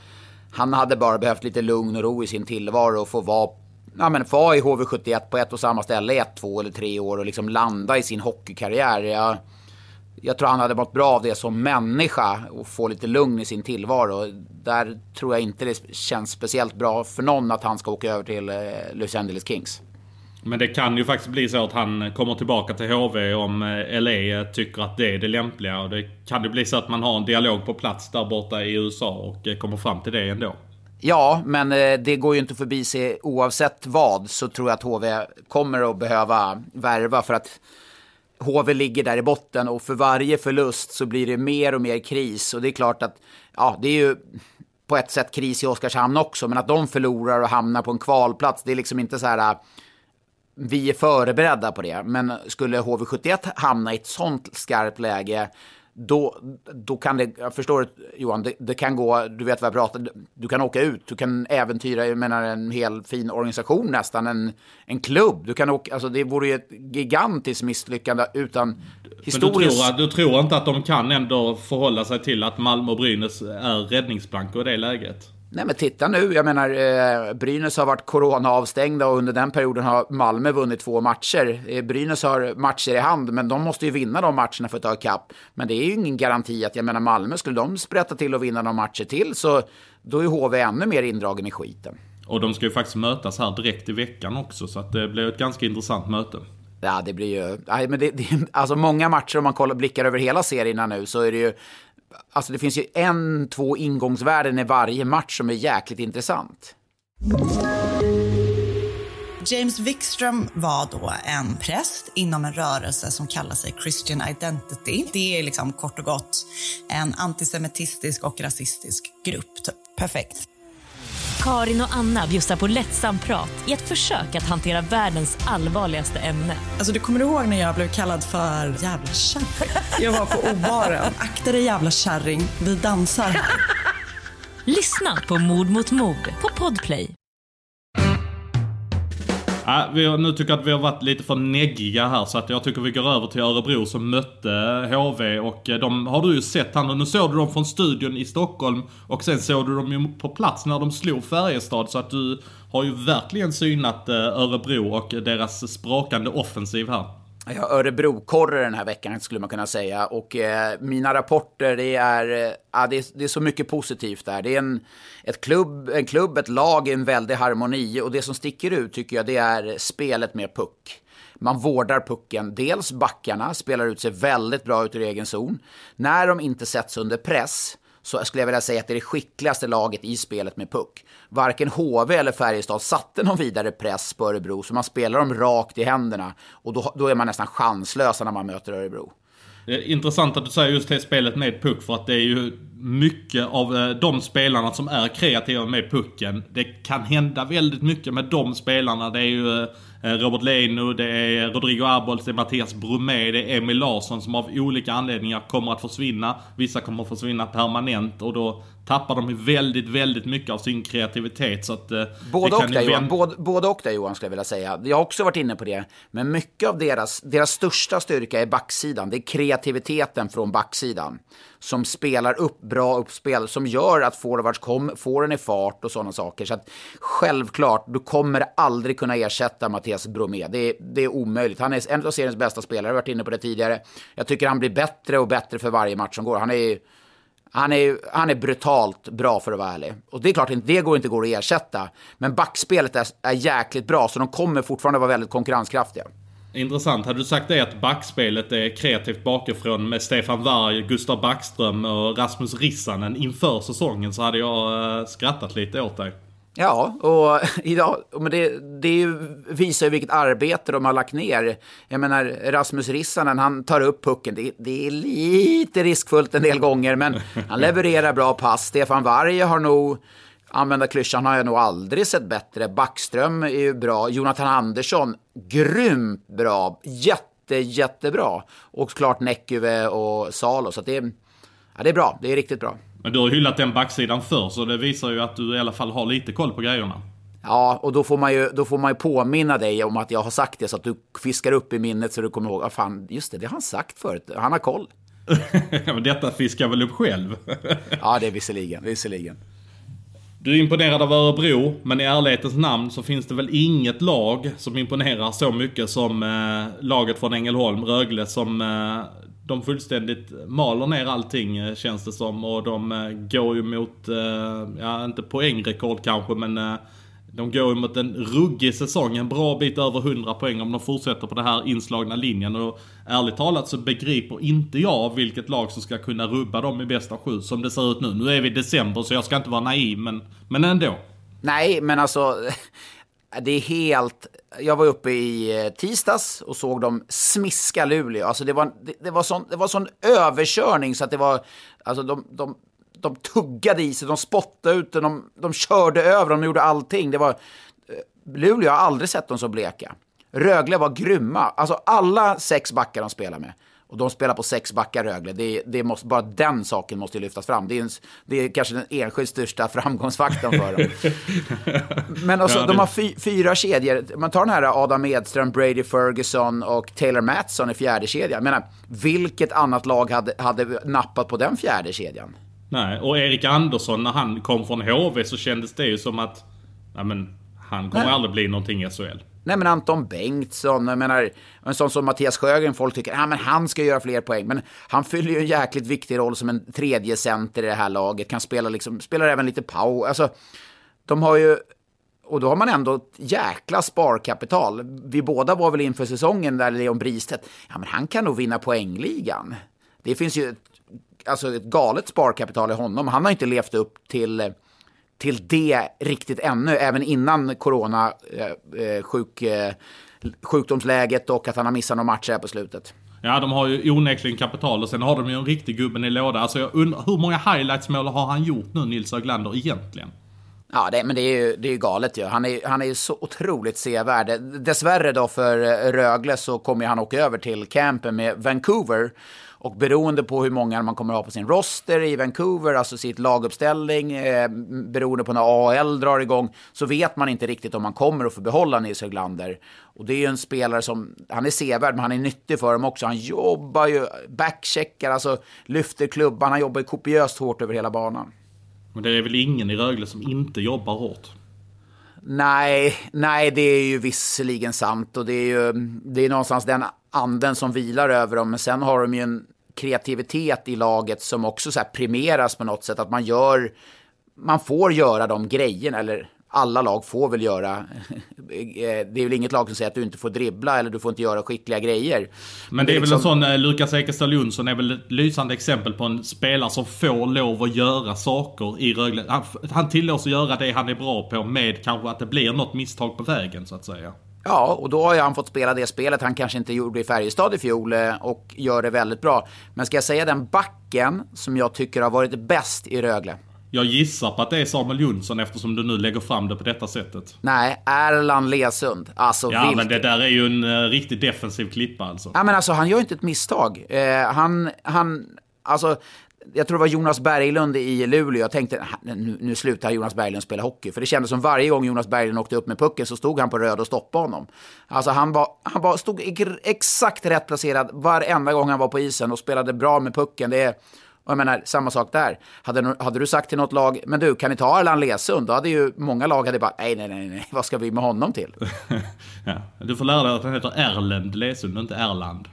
Han hade bara behövt lite lugn och ro i sin tillvaro och få vara i HV71 på ett och samma ställe 1, 2 eller 3 år och liksom landa i sin hockeykarriär. Jag tror han hade mått bra av det som människa och få lite lugn i sin tillvaro. Där tror jag inte det känns speciellt bra för någon att han ska åka över till Los Angeles Kings. Men det kan ju faktiskt bli så att han kommer tillbaka till HV om LA tycker att det är det lämpliga. Och det kan ju bli så att man har en dialog på plats där borta i USA och kommer fram till det ändå. Ja, men det går ju inte förbi sig oavsett vad, så tror jag att HV kommer att behöva värva, för att HV ligger där i botten och för varje förlust så blir det mer och mer kris. Och det är klart att det är ju på ett sätt kris i Oskarshamn också, men att de förlorar och hamnar på en kvalplats, det är liksom inte så här vi är förberedda på det. Men skulle HV71 hamna i ett sånt skarpt läge, då kan det, jag förstår Johan, det kan gå, du vet vad jag pratar, du kan åka ut, du kan äventyra, jag menar, en hel fin organisation, nästan en klubb, du kan åka, alltså det vore ju ett gigantiskt misslyckande utan historiskt. Men du tror inte att de kan ändå förhålla sig till att Malmö och Brynäs är räddningsplankor i det läget? Nej, men titta nu, jag menar, Brynäs har varit corona-avstängda och under den perioden har Malmö vunnit 2 matcher. Brynäs har matcher i hand, men de måste ju vinna de matcherna för att ta ikapp. Men det är ju ingen garanti att, jag menar, Malmö, skulle de sprätta till och vinna de matcher till, så då är HV ännu mer indragen i skiten. Och de ska ju faktiskt mötas här direkt i veckan också, så att det blir ett ganska intressant möte. Ja, det blir ju, alltså många matcher, om man blickar över hela serierna nu, så är det ju, alltså det finns ju 1-2 ingångsvärden i varje match som är jäkligt intressant. James Wikström var då en präst inom en rörelse som kallar sig Christian Identity. Det är liksom kort och gott en antisemitistisk och rasistisk grupp. Perfekt. Karin och Anna bjussar på lättsam prat i ett försök att hantera världens allvarligaste ämne. Alltså, du kommer ihåg när jag blev kallad för jävla kärring? Jag var på obaren. Akta dig, jävla kärring, vi dansar här. Lyssna på Mord mot mord på Podplay. Nu tycker jag att vi har varit lite för neggiga här, så att jag tycker vi går över till Örebro som mötte HV, och de har du ju sett här. Nu såg du dem från studion i Stockholm och sen såg du dem ju på plats när de slog Färjestad, så att du har ju verkligen synat Örebro och deras sprakande offensiv här. Ja, Örebro-korre den här veckan skulle man kunna säga, och mina rapporter det är så mycket positivt där. Det är en klubb, ett lag i en väldig harmoni, och det som sticker ut tycker jag det är spelet med puck. Man vårdar pucken, dels backarna spelar ut sig väldigt bra ut ur egen zon. När de inte sätts under press så skulle jag vilja säga att det är det skickligaste laget i spelet med puck. Varken HV eller Färjestad satte någon vidare press på Örebro, så man spelar dem rakt i händerna, och då är man nästan chanslösa när man möter Örebro. Det är intressant att du säger just det spelet med puck, för att det är ju mycket av de spelarna som är kreativa med pucken. Det kan hända väldigt mycket med de spelarna. Det är ju Robert Lehno, det är Rodrigo Arbols, det är Mattias Bromé, det är Emil Larsson som av olika anledningar kommer att försvinna. Vissa kommer att försvinna permanent, och då tappar de väldigt, väldigt mycket av sin kreativitet. Så att, både och där, Johan, skulle jag vilja säga. Jag har också varit inne på det. Men mycket av deras största styrka är backsidan. Det är kreativiteten från backsidan som spelar upp bra uppspel, som gör att forwards får den i fart och sådana saker. Så att självklart, du kommer aldrig kunna ersätta Mattias Bromé. Det är omöjligt. Han är en av seriens bästa spelare, jag har varit inne på det tidigare. Jag tycker han blir bättre och bättre för varje match som går. Han är brutalt bra, för att vara ärlig. Och det är klart, det går inte att ersätta. Men backspelet är jäkligt bra, så de kommer fortfarande vara väldigt konkurrenskraftiga. Intressant. Hade du sagt det att backspelet är kreativt bakifrån med Stefan Varg, Gustav Backström och Rasmus Rissanen inför säsongen, så hade jag skrattat lite åt dig. Ja, och idag, men det visar ju vilket arbete de har lagt ner. Jag menar, Rasmus Rissanen, han tar upp pucken. Det är lite riskfullt en del gånger, men han levererar bra pass. Stefan Varg har nog, använda klyschan, har jag nog aldrig sett bättre. Backström är ju bra. Jonathan Andersson, grymt bra. Jättebra. Och klart Näkyve och Salo. Så att det är bra, det är riktigt bra. Men du har hyllat den backsidan för, så det visar ju att du i alla fall har lite koll på grejerna. Ja, och då får man ju påminna dig om att jag har sagt det, så att du fiskar upp i minnet så du kommer ihåg. Fan, just det har han sagt förut. Han har koll. Men detta fiskar väl upp själv? Ja, det är visserligen. Du är imponerad av Örebro, men i ärlighetens namn så finns det väl inget lag som imponerar så mycket som laget från Ängelholm, Rögle, som de fullständigt maler ner allting, känns det som. Och de går ju mot, inte poängrekord kanske, men de går ju mot en ruggig säsong. En bra bit över 100 poäng om de fortsätter på den här inslagna linjen. Och ärligt talat så begriper inte jag vilket lag som ska kunna rubba dem i bästa 7 som det ser ut nu. Nu är vi i december, så jag ska inte vara naiv, men ändå. Nej, men alltså, det är helt... Jag var uppe i tisdags och såg dem smiska Luleå. Alltså det var sån överkörning så att det var... Alltså de tuggade i sig, de spottade ut den, de körde över, de gjorde allting. Det var... Luleå har aldrig sett dem så bleka. Rögle var grymma. Alltså alla 6 backar de spelar med. Och de spelar på 6 backar, Rögle. Bara den saken måste ju lyftas fram. Det är kanske den enskilt största framgångsfaktorn för dem. Men alltså, de har 4 kedjor. Man tar den här Adam Edström, Brady Ferguson och Taylor Matson i 4:e kedjan. Men vilket annat lag hade nappat på den 4:e kedjan? Nej, och Erik Andersson, när han kom från HV så kändes det ju som att han kommer aldrig bli någonting i SHL. Nej, men Anton Bengtsson, jag menar, en sån som Mattias Sjögren, folk tycker men han ska göra fler poäng. Men han fyller ju en jäkligt viktig roll som en tredje center i det här laget. Kan spelar även lite power. Alltså, de har ju... Och då har man ändå ett jäkla sparkapital. Vi båda var väl inför säsongen där Leon Bristedt, men han kan nog vinna poängligan. Det finns ju ett galet sparkapital i honom. Han har inte levt upp till det riktigt ännu, även innan corona, sjukdomsläget och att han har missat några matcher här på slutet. Ja, de har ju onekligen kapital, och sen har de ju en riktig gubben i låda. Alltså jag undrar, hur många highlights-mål har han gjort nu, Nils Höglander, egentligen? Ja, men det är ju galet ju. Han är ju så otroligt sevärd. Dessvärre då för Rögle så kommer han åka över till campen med Vancouver. Och beroende på hur många man kommer att ha på sin roster i Vancouver, alltså sitt laguppställning, beroende på när AL drar igång, så vet man inte riktigt om man kommer att få behålla Nils Höglander. Och det är ju en spelare som, han är sevärd men han är nyttig för dem också. Han jobbar ju, backcheckar, alltså lyfter klubban, han jobbar ju kopiöst hårt över hela banan. Men det är väl ingen i Rögle som inte jobbar hårt? Nej, det är ju visserligen sant och det är någonstans den anden som vilar över dem, men sen har de ju en kreativitet i laget som också så här primeras på något sätt, att man får göra de grejerna, eller alla lag får väl göra. Det är väl inget lag som säger att du inte får dribbla eller du får inte göra skickliga grejer. Men det är väl liksom... en sån, Lukas Ekestad Jonsson är väl ett lysande exempel på en spelare som får lov att göra saker i Rögle. Han tillåts att göra det han är bra på, med kanske att det blir något misstag på vägen så att säga. Ja, och då har han fått spela det spelet han kanske inte gjorde i Färjestad i fjol och gör det väldigt bra. Men ska jag säga den backen som jag tycker har varit bäst i Rögle? Jag gissar på att det är Samuel Jonsson eftersom du nu lägger fram det på detta sättet. Nej, Erland Lesund. Alltså, ja, men det där är ju en riktigt defensiv klippa alltså. Ja, men alltså han gör inte ett misstag. Alltså, jag tror det var Jonas Berglund i Luleå. Jag tänkte, nu slutar Jonas Berglund spela hockey. För det kändes som varje gång Jonas Berglund åkte upp med pucken så stod han på röd och stoppade honom. Alltså han stod exakt rätt placerad varenda gång han var på isen och spelade bra med pucken. Och jag menar, samma sak där. Hade du sagt till något lag, men du, kan ni ta Erland Lesund? Då hade ju många lag bara, nej, vad ska vi med honom till? Ja, du får lära dig att han heter Erland Lesund, inte Erland.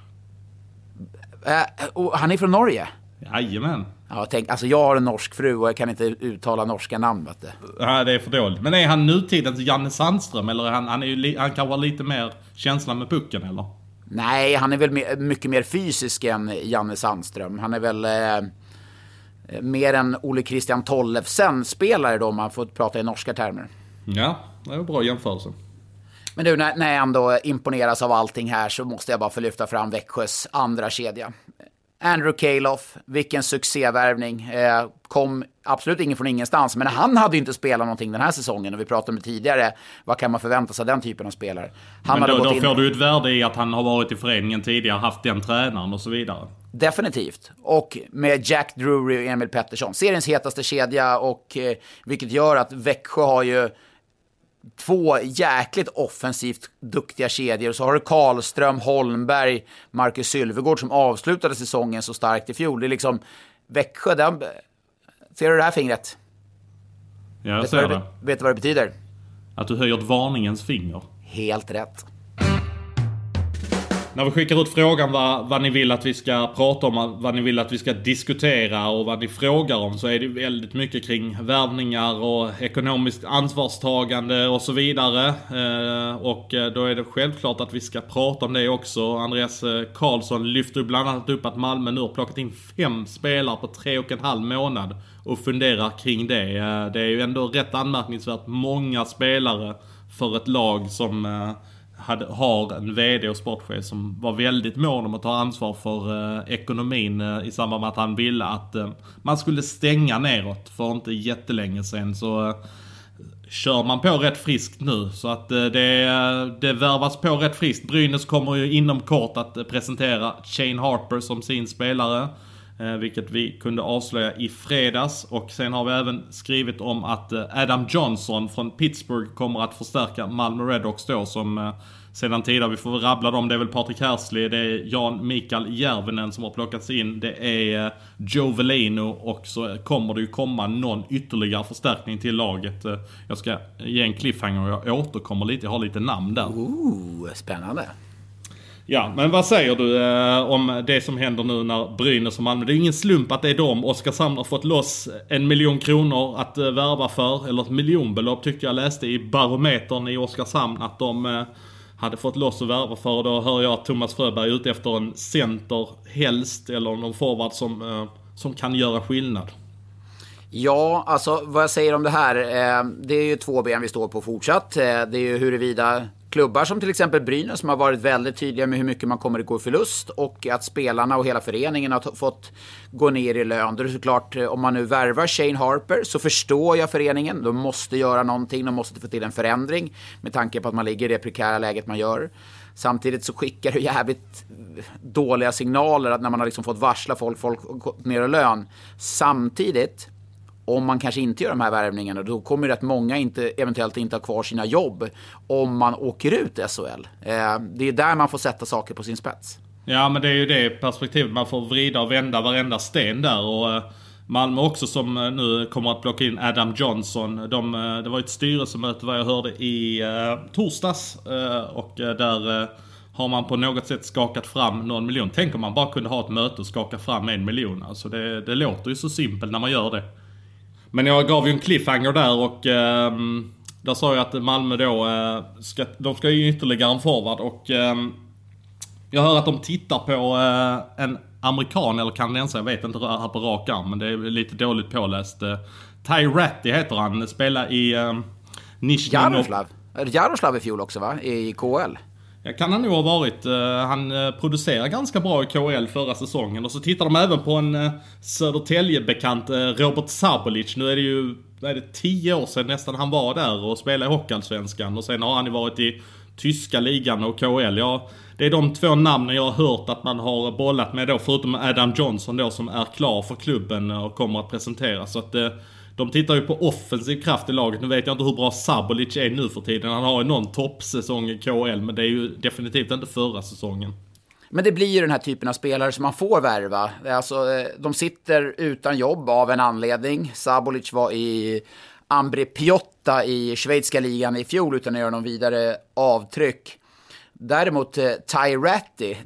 Och han är från Norge? Jajamän. Ja, alltså jag har en norsk fru och jag kan inte uttala norska namn, vet du. Ja, det är för dåligt. Men är han nutidens Janne Sandström, eller han kan vara lite mer känsla med pucken, eller? Nej, han är väl mycket mer fysisk än Janne Sandström. Han är väl mer än Ole Christian Tollefsen spelare då, om man får prata i norska termer. Ja, det är en bra jämförelse. Men du, när jag ändå imponeras av allting här så måste jag bara få lyfta fram Växjös andra kedja. Andrew Calof, vilken succévärvning. Kom absolut ingen från ingenstans, men han hade ju inte spelat någonting den här säsongen, och vi pratade om det tidigare. Vad kan man förvänta sig av den typen av spelare? Men då får du ett värde i att han har varit i föreningen tidigare, haft den tränaren och så vidare. Definitivt. Och med Jack Drury och Emil Pettersson, seriens hetaste kedja, och vilket gör att Växjö har ju två jäkligt offensivt duktiga kedjor. Så har du Karlström, Holmberg, Marcus Sylvegård som avslutade säsongen så starkt i fjol. Det är liksom Växjö, ser du det här fingret? Ja, jag ser det. Vet du vad det betyder? Att du höjer ett varningens finger. Helt rätt. När vi skickar ut frågan vad ni vill att vi ska prata om, vad ni vill att vi ska diskutera och vad ni frågar om, så är det väldigt mycket kring värvningar och ekonomiskt ansvarstagande och så vidare. Och då är det självklart att vi ska prata om det också. Andreas Karlsson lyfter bland annat upp att Malmö nu har plockat in 5 spelare på 3,5 månad och funderar kring det. Det är ju ändå rätt anmärkningsvärt många spelare för ett lag som har en vd och sportchef som var väldigt mån om att ta ansvar för ekonomin i samband med att han ville att man skulle stänga neråt för inte jättelänge sedan. Så kör man på rätt friskt nu, så att det värvas på rätt friskt. Brynäs kommer ju inom kort att presentera Shane Harper som sin spelare, vilket vi kunde avslöja i fredags. Och sen har vi även skrivit om att Adam Johnson från Pittsburgh kommer att förstärka Malmö Redhawks då, som sedan tidigare, vi får rabbla dem, det är väl Patrik Härsley, det är Jan Mikael Järvinen som har plockats in, det är Joe Veleno, och så kommer det ju komma någon ytterligare förstärkning till laget. Jag ska ge en cliffhanger och jag återkommer lite, jag har lite namn där. Spännande. Ja, men vad säger du om det som händer nu när Brynäs och Malmö? Det är ingen slump att det är de. Oskarshamn har fått loss 1 miljon kronor att värva för, eller ett miljonbelopp tyckte jag läste i barometern i Oskarshamn att de hade fått loss att värva för. Och då hör jag att Thomas Fröberg är ute efter en center helst, eller någon forward som kan göra skillnad. Ja, alltså vad jag säger om det här, det är ju 2 ben vi står på fortsatt. Det är ju huruvida klubbar som till exempel Brynäs som har varit väldigt tydliga med hur mycket man kommer att gå i förlust och att spelarna och hela föreningen har fått gå ner i lön. Det är såklart, om man nu värvar Shane Harper så förstår jag föreningen. De måste göra någonting, de måste få till en förändring med tanke på att man ligger i det prekära läget man gör. Samtidigt så skickar det jävligt dåliga signaler att när man har liksom fått varsla folk gått ner i lön. Samtidigt, om man kanske inte gör de här värvningarna, då kommer rätt många eventuellt inte ha kvar sina jobb om man åker ut i SHL. Det är där man får sätta saker på sin spets. Ja, men det är ju det perspektivet. Man får vrida och vända varenda sten där. Och Malmö också som nu kommer att plocka in Adam Johnson. Det var ett styrelsemöte vad jag hörde i torsdags. Och där har man på något sätt skakat fram någon miljon. Tänk om man bara kunde ha ett möte och skaka fram 1 miljon. Alltså det låter ju så simpelt när man gör det. Men jag gav ju en cliffhanger där och där sa jag att Malmö då de ska ju ytterligare en forward och jag hör att de tittar på en amerikan eller kanadensare, jag vet inte här på rak arm, men det är lite dåligt påläst. Ty Ratty heter han, spelar i Nizhny Jaroslav i fjol också va? I KL. Ja, kan han nog ha varit. Han producerar ganska bra i KL förra säsongen. Och så tittar de även på en Södertälje-bekant Robert Sabolic. Nu är det ju 10 år sedan nästan han var där och spelade i Hockeyallsvenskan. Och sen har han ju varit i tyska ligan och KL. Ja, det är de 2 namnen jag har hört att man har bollat med då. Förutom Adam Johnson då som är klar för klubben och kommer att presentera. Så att de tittar ju på offensiv kraft i laget. Nu vet jag inte hur bra Sabolic är nu för tiden. Han har ju någon toppsäsong i KL, men det är ju definitivt inte förra säsongen. Men det blir ju den här typen av spelare som man får värva. Alltså, de sitter utan jobb av en anledning. Sabolic var i Ambri Piotta i schweiziska ligan i fjol utan att göra någon vidare avtryck. Däremot Ty Ratty,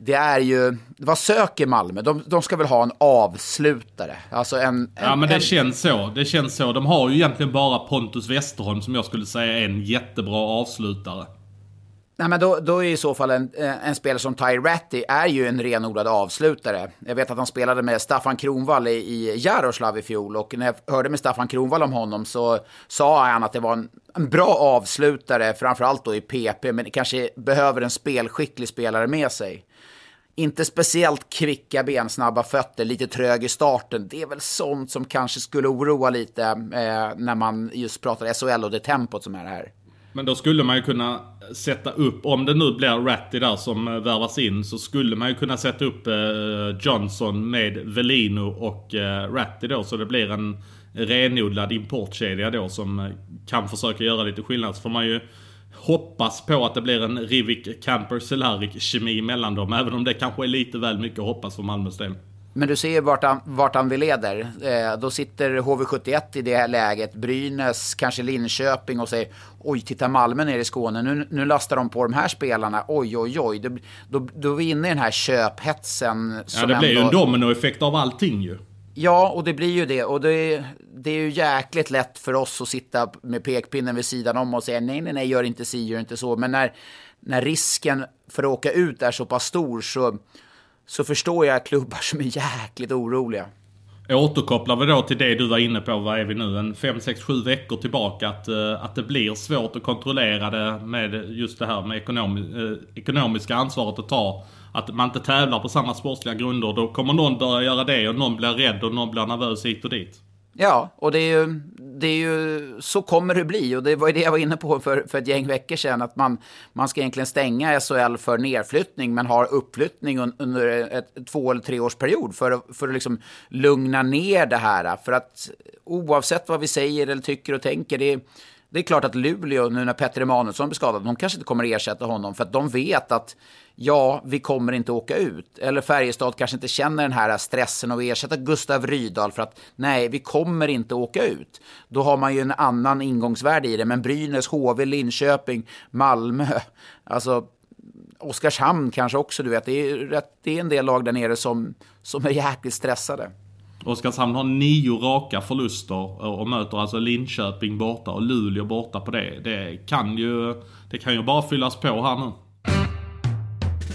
vad söker Malmö? De ska väl ha en avslutare. Alltså det känns så. De har ju egentligen bara Pontus Westerholm som jag skulle säga är en jättebra avslutare. Nej, men då är i så fall en spelare som Ty Ratty är ju en renodlad avslutare. Jag vet att han spelade med Staffan Kronwall i Jaroslav i fjol. Och när jag hörde med Staffan Kronwall om honom så sa han att det var en bra avslutare, framförallt då i PP. Men kanske behöver en spelskicklig spelare med sig. Inte speciellt kvicka ben, snabba fötter, lite trög i starten. Det är väl sånt som kanske skulle oroa lite när man just pratar SHL och det tempot som är här. Men då skulle man ju kunna sätta upp, om det nu blir Ratty där som värvas in, så skulle man ju kunna sätta upp Johnson med Velino och Ratty då, så det blir en renodlad importkedja då som kan försöka göra lite skillnad. Så får man ju hoppas på att det blir en Rivik Camper-Cehlarik-kemi mellan dem, även om det kanske är lite väl mycket att hoppas för Malmös del. Men du ser vart han vill leder. Då sitter HV71 i det här läget. Brynäs, kanske Linköping och säger oj, titta Malmö ner i Skåne. Nu lastar de på de här spelarna. Oj. Då är vi inne i den här köphetsen. Ja, det blir ju en dominoeffekt av allting ju. Ja, och det blir ju det. Och det är ju jäkligt lätt för oss att sitta med pekpinnen vid sidan om och säga nej, gör inte si, gör inte så. Men när risken för att åka ut är så pass stor så förstår jag klubbar som är jäkligt oroliga. Återkopplar vi då till det du var inne på, vad är vi nu, en 5-6-7 veckor tillbaka, att det blir svårt att kontrollera det med just det här med ekonomiska ansvaret att ta. Att man inte tävlar på samma sportsliga grunder, då kommer någon börja göra det och någon blir rädd och någon blir nervös hit och dit. Ja, och det är ju så kommer det bli, och det var ju det jag var inne på för ett gäng veckor sedan, att man ska egentligen stänga SHL för nedflyttning men har uppflyttning under ett 2 eller 3 års period för att liksom lugna ner det här, för att oavsett vad vi säger eller tycker och tänker, det är klart att Luleå, nu när Petter Emanuelsson blir skadad, de kanske inte kommer att ersätta honom för att de vet att vi kommer inte åka ut. Eller Färjestad kanske inte känner den här stressen av att ersätta Gustav Rydahl för att nej, vi kommer inte åka ut. Då har man ju en annan ingångsvärde i det. Men Brynäs, HV, Linköping, Malmö, alltså Oskarshamn kanske också, du vet. Det är en del lag där nere som är jäkligt stressade. Oskarshamn har 9 raka förluster och möter alltså Linköping borta och Luleå borta på det. Det kan ju bara fyllas på här nu.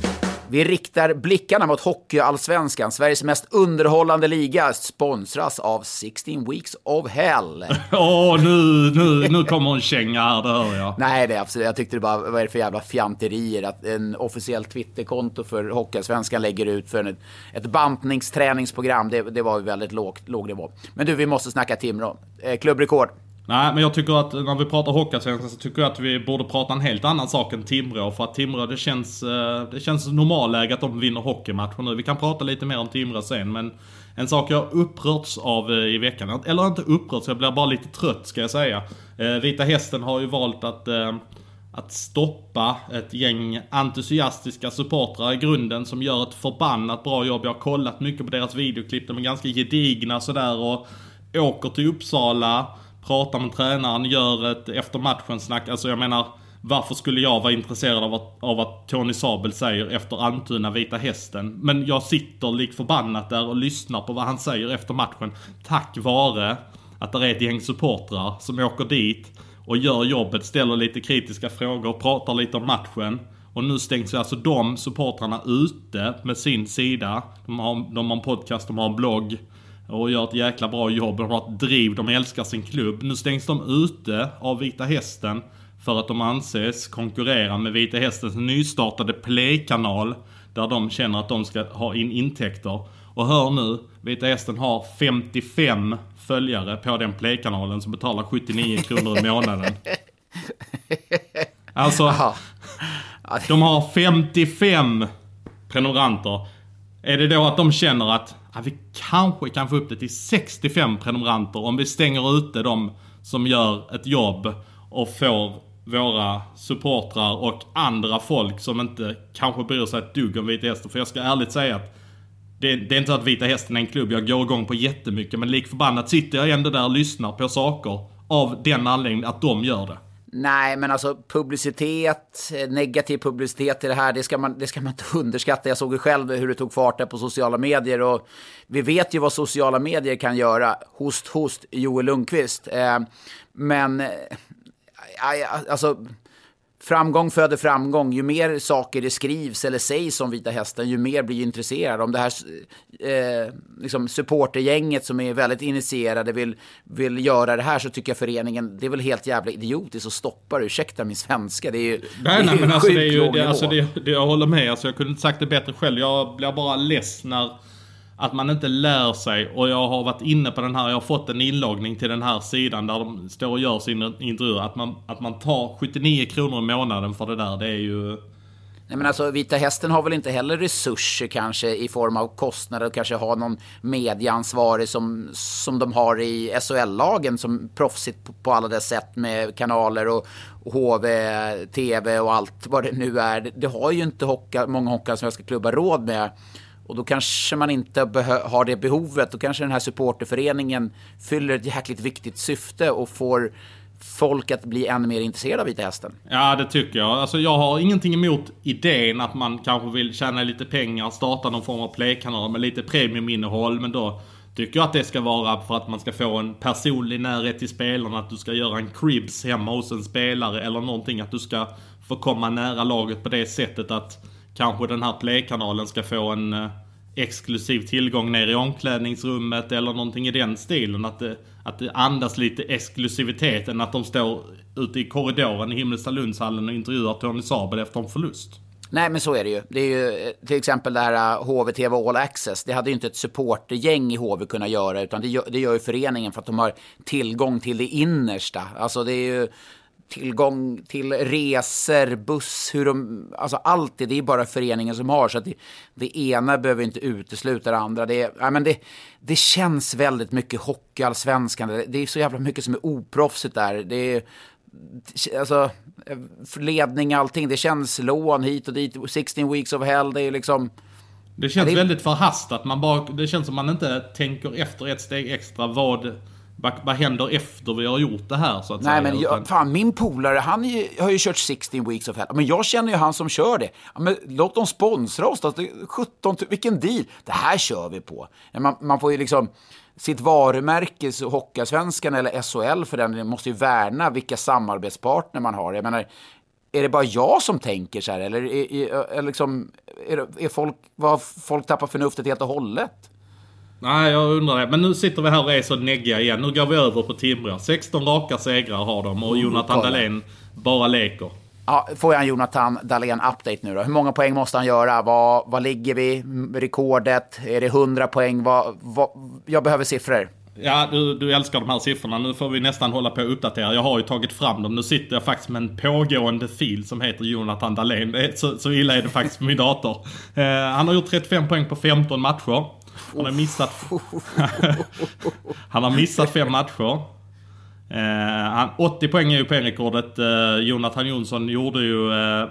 Vi riktar blickarna mot Hockeyallsvenskan, Sveriges mest underhållande liga, sponsras av 16 Weeks of Hell. Nu kommer en känga här, det hör jag. Nej, det är absolut. Jag tyckte det bara, vad är det för jävla fjanterier att en officiell Twitterkonto för Hockeyallsvenskan lägger ut för ett bantningsträningsprogram. Det var ju väldigt låg nivå. Men du, vi måste snacka Timrå. Klubbrekord. Nej, men jag tycker att när vi pratar Hockeyallsvenskan så tycker jag att vi borde prata en helt annan sak än Timrå. För att Timrå, det känns normalläge att de vinner hockeymatcher nu. Vi kan prata lite mer om Timrå sen, men en sak jag upprörts av i veckan, eller inte upprörts, jag blir bara lite trött ska jag säga. Vita Hästen har ju valt att stoppa ett gäng entusiastiska supportrar i grunden som gör ett förbannat bra jobb. Jag har kollat mycket på deras videoklipp, de är ganska gedigna sådär och åker till Uppsala, pratar med tränaren, gör ett efter matchen snack. Alltså jag menar, varför skulle jag vara intresserad av att Tony Sabel säger efter Almtuna Vita Hästen? Men jag sitter lik förbannat där och lyssnar på vad han säger efter matchen. Tack vare att det är ett gäng supportrar som åker dit och gör jobbet, ställer lite kritiska frågor och pratar lite om matchen. Och nu stängs alltså de supportrarna ute med sin sida. De har en podcast, de har en blogg och gör ett jäkla bra jobb. De har ett driv, de älskar sin klubb. Nu stängs de ute av Vita Hästen för att de anses konkurrera med Vita Hästens nystartade Play-kanal där de känner att de ska ha in intäkter. Och hör nu, Vita Hästen har 55 följare på den Play-kanalen som betalar 79 kronor i månaden. Alltså, de har 55 prenumeranter. Är det då att de känner att vi kanske kan få upp det till 65 prenumeranter om vi stänger ute de som gör ett jobb och får våra supportrar och andra folk som inte kanske bryr sig ett dugg om Vita Hästen? För jag ska ärligt säga att det är inte så att Vita Hästen är en klubb jag går igång på jättemycket, men lik förbannat sitter jag ändå där och lyssnar på saker av den anledningen att de gör det. Nej, men alltså publicitet, negativ publicitet i det här, det ska man inte underskatta. Jag såg ju själv hur det tog fart där på sociala medier och vi vet ju vad sociala medier kan göra. Host, Joel Lundqvist. Men alltså framgång föder framgång. Ju mer saker det skrivs eller sägs om Vita Hästen, ju mer blir intresserad. Om det här liksom supportergänget som är väldigt initierade vill göra det här, så tycker jag föreningen, det är väl helt jävla idiotiskt att stoppa det. Ursäkta min svenska, det är ju men alltså det är ju det jag håller med. Alltså jag kunde inte sagt det bättre själv. Jag blir bara ledsen att man inte lär sig. Och jag har varit inne på den här, jag har fått en inloggning till den här sidan där de står och gör sin intervju. Att man tar 79 kronor i månaden för det där, det är ju... Nej, men alltså Vita Hästen har väl inte heller resurser kanske i form av kostnader och kanske ha någon medieansvarig som de har i SHL-lagen som proffsigt på alla dess sätt med kanaler och HV, TV och allt vad det nu är. Det har ju inte många hockeyallsvenska klubbar råd med. Och då kanske man inte har det behovet. Då kanske den här supporterföreningen fyller ett jäkligt viktigt syfte och får folk att bli ännu mer intresserade av Vita Hästen. Ja, det tycker jag. Alltså jag har ingenting emot idén att man kanske vill tjäna lite pengar, starta någon form av playkanal med lite premiuminnehåll. Men då tycker jag att det ska vara för att man ska få en personlig närhet till spelarna. Att du ska göra en cribs hemma hos en spelare eller någonting. Att du ska få komma nära laget på det sättet att kanske den här playkanalen ska få en exklusiv tillgång ner i omklädningsrummet eller någonting i den stilen. Att det andas lite exklusivitet än att de står ute i korridoren i Himmelstalundshallen och intervjuar Tony Sabel efter en förlust. Nej, men så är det ju. Det är ju till exempel det här HV-TV All Access. Det hade ju inte ett supportergäng i HV kunnat göra, utan det gör ju föreningen för att de har tillgång till det innersta. Alltså det är ju tillgång till resor, buss, alltså allt det är bara föreningen som har, så att det ena behöver inte utesluta det andra. Det känns väldigt mycket hockeyallsvenskan. Det är så jävla mycket som är oproffsigt där. Det är alltså ledning, allting. Det känns lån hit och dit. 16 Weeks of Hell, det är liksom... Det känns väldigt förhastat. Det känns som man inte tänker efter ett steg extra vad händer efter vi har gjort det här, så att säga. Nej, men fan, min polare, han har ju kört 16 Weeks of Hell. Men jag känner ju han som kör det. Men låt dem sponsra oss. 17, vilken deal. Det här kör vi på. Man får ju liksom sitt varumärke, så Hockeyallsvenskan eller SHL för den måste ju värna vilka samarbetspartner man har. Jag menar, är det bara jag som tänker så här? Eller är folk tappar förnuftet helt och hållet? Nej, jag undrar det. Men nu sitter vi här och är så neggiga igen. Nu går vi över på Timrå. 16 raka segrar har de och Jonathan Dahlén bara leker. Ja, får jag en Jonathan Dahlén-update nu då? Hur många poäng måste han göra? Vad ligger vi? Rekordet? Är det 100 poäng? Jag behöver siffror. Ja, du älskar de här siffrorna. Nu får vi nästan hålla på att uppdatera. Jag har ju tagit fram dem. Nu sitter jag faktiskt med en pågående fil som heter Jonathan Dahlén. Så illa är det faktiskt på min dator. Han har gjort 35 poäng på 15 matcher. Han har missat 5 matcher. 80 poäng är ju poängrekordet. Jonathan Jonsson gjorde ju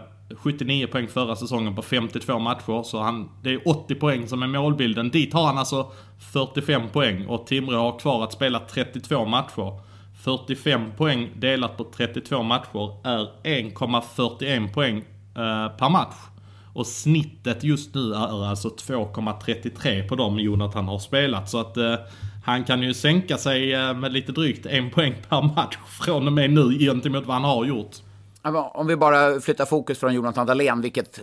79 poäng förra säsongen på 52 matcher. Så det är 80 poäng som är målbilden. Dit har han alltså 45 poäng. Och Timrå har kvar att spela 32 matcher. 45 poäng delat på 32 matcher är 1,41 poäng per match. Och snittet just nu är alltså 2,33 på dem Jonathan har spelat. Så att han kan ju sänka sig med lite drygt 1 poäng per match från och med nu gentemot vad han har gjort. Om vi bara flyttar fokus från Jonathan Dahlén, vilket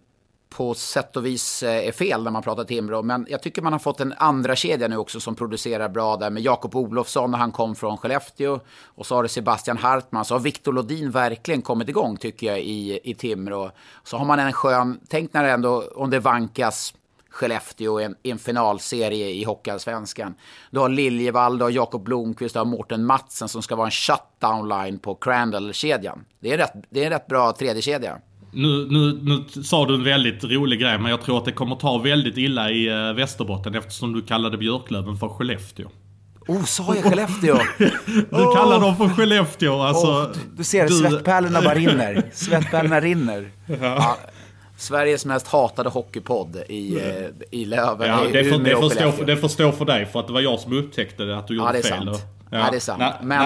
på sätt och vis är fel när man pratar Timrå. Men jag tycker man har fått en andra kedja nu också som producerar bra där med Jakob Olofsson när han kom från Skellefteå. Och så har det Sebastian Hartman. Så har Victor Lodin verkligen kommit igång tycker jag i Timrå. Så har man en skön, tänk när det ändå, om det vankas Skellefteå i en finalserie i Hockeyallsvenskan. Du har Liljevall, du har Jakob Blomqvist, du har Mårten Matsen som ska vara en shutdown line på Crandall-kedjan. Det är en rätt bra tredje kedja. Nu sa du en väldigt rolig grej, men jag tror att det kommer ta väldigt illa i Västerbotten eftersom du kallade Björklöven för Skellefteå. Sa jag Skellefteå? Du kallar dem för Skellefteå. Alltså, du ser, svettpärlorna bara rinner. Svettpärlorna rinner. Ja. Sveriges mest hatade hockeypodd i Löven. Ja, det får stå för dig, för att det var jag som upptäckte det, att du gjorde fel. Ja, det är sant.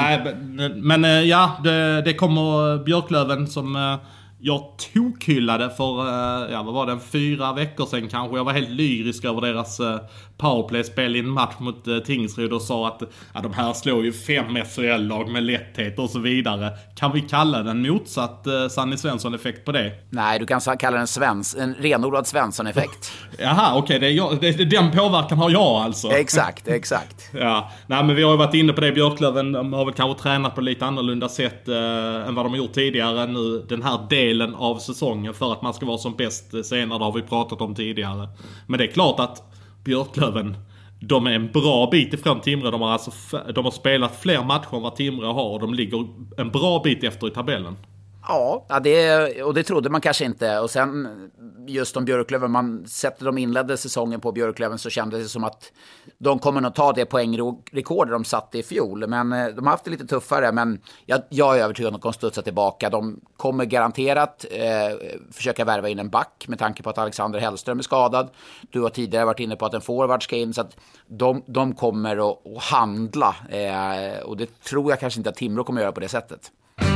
Men det kommer Björklöven som jag tokhyllade för, vad var det, 4 veckor sedan kanske. Jag var helt lyrisk över deras powerplay-spel i en match mot Tingsryd och sa att de här slår ju 5 SHL-lag med lätthet och så vidare. Kan vi kalla den motsatt Sanny Svensson-effekt på det? Nej, du kan kalla den en renodlad Svensson-effekt. Jaha, okej, den påverkan har jag alltså. Exakt. Ja, nej, men vi har ju varit inne på det. Björklöven har väl kanske tränat på lite annorlunda sätt än vad de har gjort tidigare nu den här delen av säsongen för att man ska vara som bäst senare, det har vi pratat om tidigare. Men det är klart att Björklöven, de är en bra bit ifrån Timrå. De har spelat fler matcher än vad Timrå har och de ligger en bra bit efter i tabellen. Ja, det trodde man kanske inte. Och sen just om Björklöven, man sätter de inledde säsongen på Björklöven så kändes det som att de kommer att ta det poängrekord de satte i fjol. Men de har haft det lite tuffare, men jag är övertygad om att de kommer studsa tillbaka. De kommer garanterat försöka värva in en back med tanke på att Alexander Hellström är skadad. Du har tidigare varit inne på att en forward ska in, så att de kommer att handla. Och det tror jag kanske inte att Timrå kommer att göra på det sättet.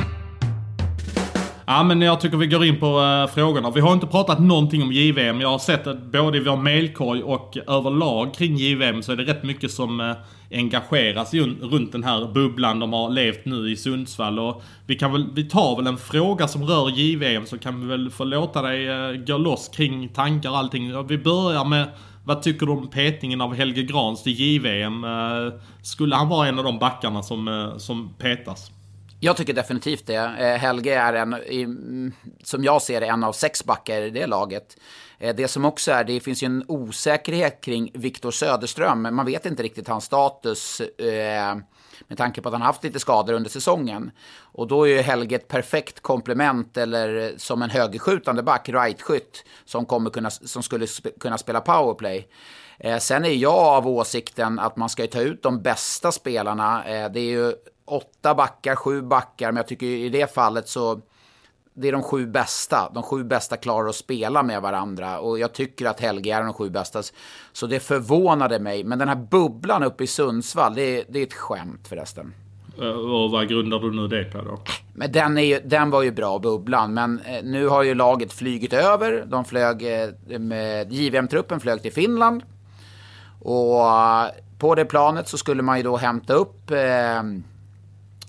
Ja, men jag tycker vi går in på frågorna. Vi har inte pratat någonting om JVM. Jag har sett att både i vår mailkorg och överlag kring JVM så är det rätt mycket som engageras runt den här bubblan de har levt nu i Sundsvall. Och vi tar väl en fråga som rör JVM, så kan vi väl få låta dig gå loss kring tankar och allting. Vi börjar med, vad tycker du om petningen av Helge Grans till JVM? Skulle han vara en av de backarna som petas? Jag tycker definitivt det. Helge är som jag ser det, en av 6 backar i det laget. Det som också är, det finns ju en osäkerhet kring Viktor Söderström. Man vet inte riktigt hans status med tanke på att han har haft lite skador under säsongen. Och då är ju Helge ett perfekt komplement, eller som en högerskjutande back, rightskytt, som skulle kunna spela powerplay. Sen är jag av åsikten att man ska ta ut de bästa spelarna. Det är ju 8 backar, 7 backar, men jag tycker i det fallet så det är de 7 bästa. De 7 bästa klarar att spela med varandra, och jag tycker att Helge är de 7 bästa. Så det förvånade mig, men den här bubblan uppe i Sundsvall, det är ett skämt förresten. Och vad grundar du nu det på då? Men den var ju bra, bubblan, men nu har ju laget flygit över. De flög med JVM-truppen flög till Finland, och på det planet så skulle man ju då hämta upp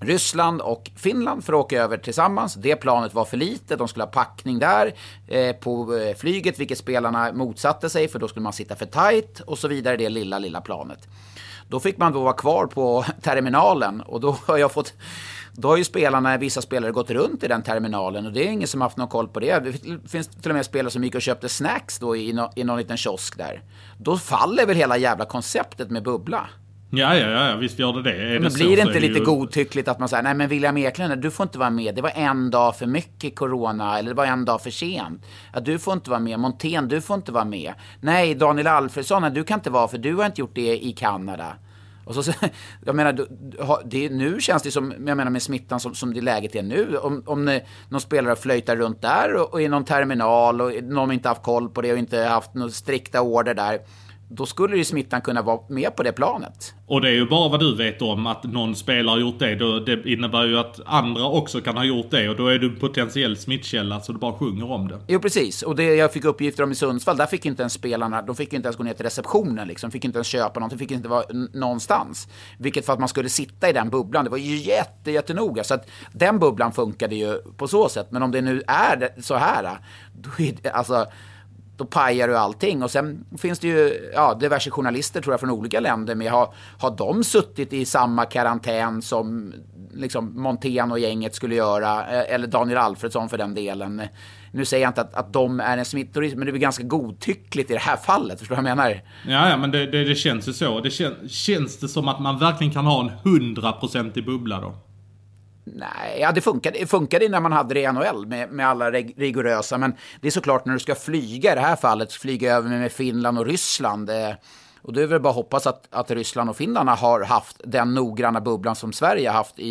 Ryssland och Finland för att åka över tillsammans. Det planet var för litet, de skulle ha packning där på flyget, vilket spelarna motsatte sig, för då skulle man sitta för tajt och så vidare, det lilla planet. Då fick man då vara kvar på terminalen, och då har ju vissa spelare gått runt i den terminalen, och det är ingen som har haft någon koll på det. Det finns till och med spelare som gick och köpte snacks då i någon liten kiosk där. Då faller väl hela jävla konceptet med bubbla. Ja, visst gör det. Men blir det inte lite godtyckligt att man säger, nej men William Eklund, du får inte vara med. Det var en dag för mycket corona, eller det var en dag för sent. Ja, du får inte vara med. Montén, du får inte vara med. Nej, Daniel Alfredsson, du kan inte vara, för du har inte gjort det i Kanada. Och så, jag menar, nu känns det som, jag menar med smittan som det läget är nu. Om någon spelare flöjtar runt där och i någon terminal och någon inte haft koll på det och inte haft några strikta order där, då skulle ju smittan kunna vara med på det planet. Och det är ju bara vad du vet om att någon spelare har gjort det. Det innebär ju att andra också kan ha gjort det. Och då är du potentiell smittkälla, så du bara sjunger om det. Jo, precis. Och det jag fick uppgifter om i Sundsvall, där fick inte ens spelarna, de fick inte ens gå ner till receptionen liksom. Fick inte ens köpa något, fick inte vara någonstans. Vilket för att man skulle sitta i den bubblan, det var ju jättenoga. Så att den bubblan funkade ju på så sätt. Men om det nu är så här, då är det, alltså, då pajar du allting. Och sen finns det ju diverse journalister, tror jag, från olika länder med. Har de suttit i samma karantän som liksom Montén och gänget skulle göra, eller Daniel Alfredsson för den delen. Nu säger jag inte att de är en smittorisk, men det är ganska godtyckligt i det här fallet, förstår du vad jag menar? Ja, men det känns ju så. Känns det som att man verkligen kan ha en 100% bubbla då? Nej, ja, det funkade när man hade det i NHL med alla rigorösa, men det är såklart när du ska flyga i det här fallet, flyga över med Finland och Ryssland, och det är väl bara hoppas att Ryssland och Finland har haft den noggranna bubblan som Sverige har haft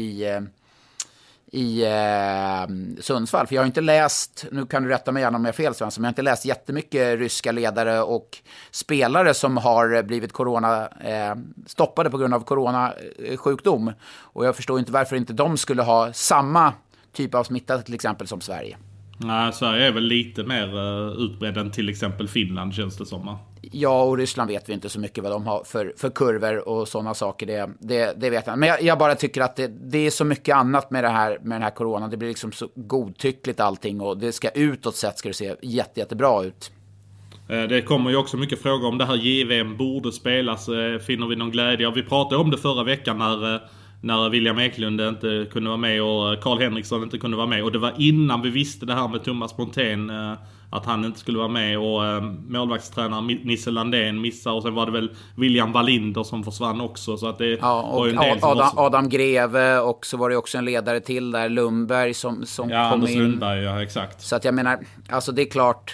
i Sundsvall. För jag har inte läst, nu kan du rätta mig gärna om jag är fel, Svensson, men jag har inte läst jättemycket ryska ledare och spelare som har blivit stoppade på grund av coronasjukdom. Och jag förstår inte varför inte de skulle ha samma typ av smitta till exempel som Sverige. Nej, Sverige är väl lite mer utbredd än till exempel Finland, känns det som. Ja, och Ryssland vet vi inte så mycket vad de har för kurvor och sådana saker. Det vet jag. Men jag bara tycker att det är så mycket annat med den här corona. Det blir liksom så godtyckligt allting, och det ska utåt sett ska det se jättebra ut. Det kommer ju också mycket frågor om det här JVM borde spelas. Finner vi någon glädje? Och vi pratade om det förra veckan när William Eklund inte kunde vara med och Karl Henriksson inte kunde vara med. Och det var innan vi visste det här med Thomas Montén, att han inte skulle vara med, och målvaktstränaren Nisse Landén missar, och sen var det väl William Wallinder som försvann också, så att det och en del Adam Greve, och så var det också en ledare till där, Lundberg som kom Anders in. Lundberg, ja, exakt. Så att jag menar, alltså det är klart,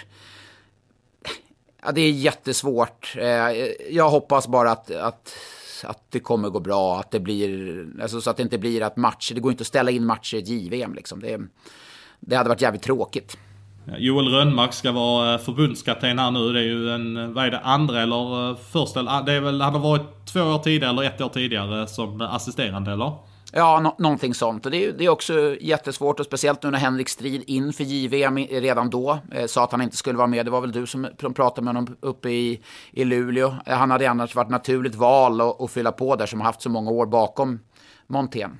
det är jättesvårt. Jag hoppas bara att det kommer gå bra, att det blir, alltså, så att det inte blir att det går inte att ställa in matcher i ett JVM liksom. Det hade varit jävligt tråkigt. Joel Rönnmark ska vara förbundskapten här nu. Det är ju andra eller första, det är väl, han har varit 2 år tidigare eller 1 år tidigare som assisterande, eller? Ja, någonting sånt. Och det är också jättesvårt, och speciellt nu när Henrik Strid inför JVM redan då sa att han inte skulle vara med. Det var väl du som pratade med honom uppe i Luleå. Han hade annars varit naturligt val att fylla på där, som har haft så många år bakom Montén.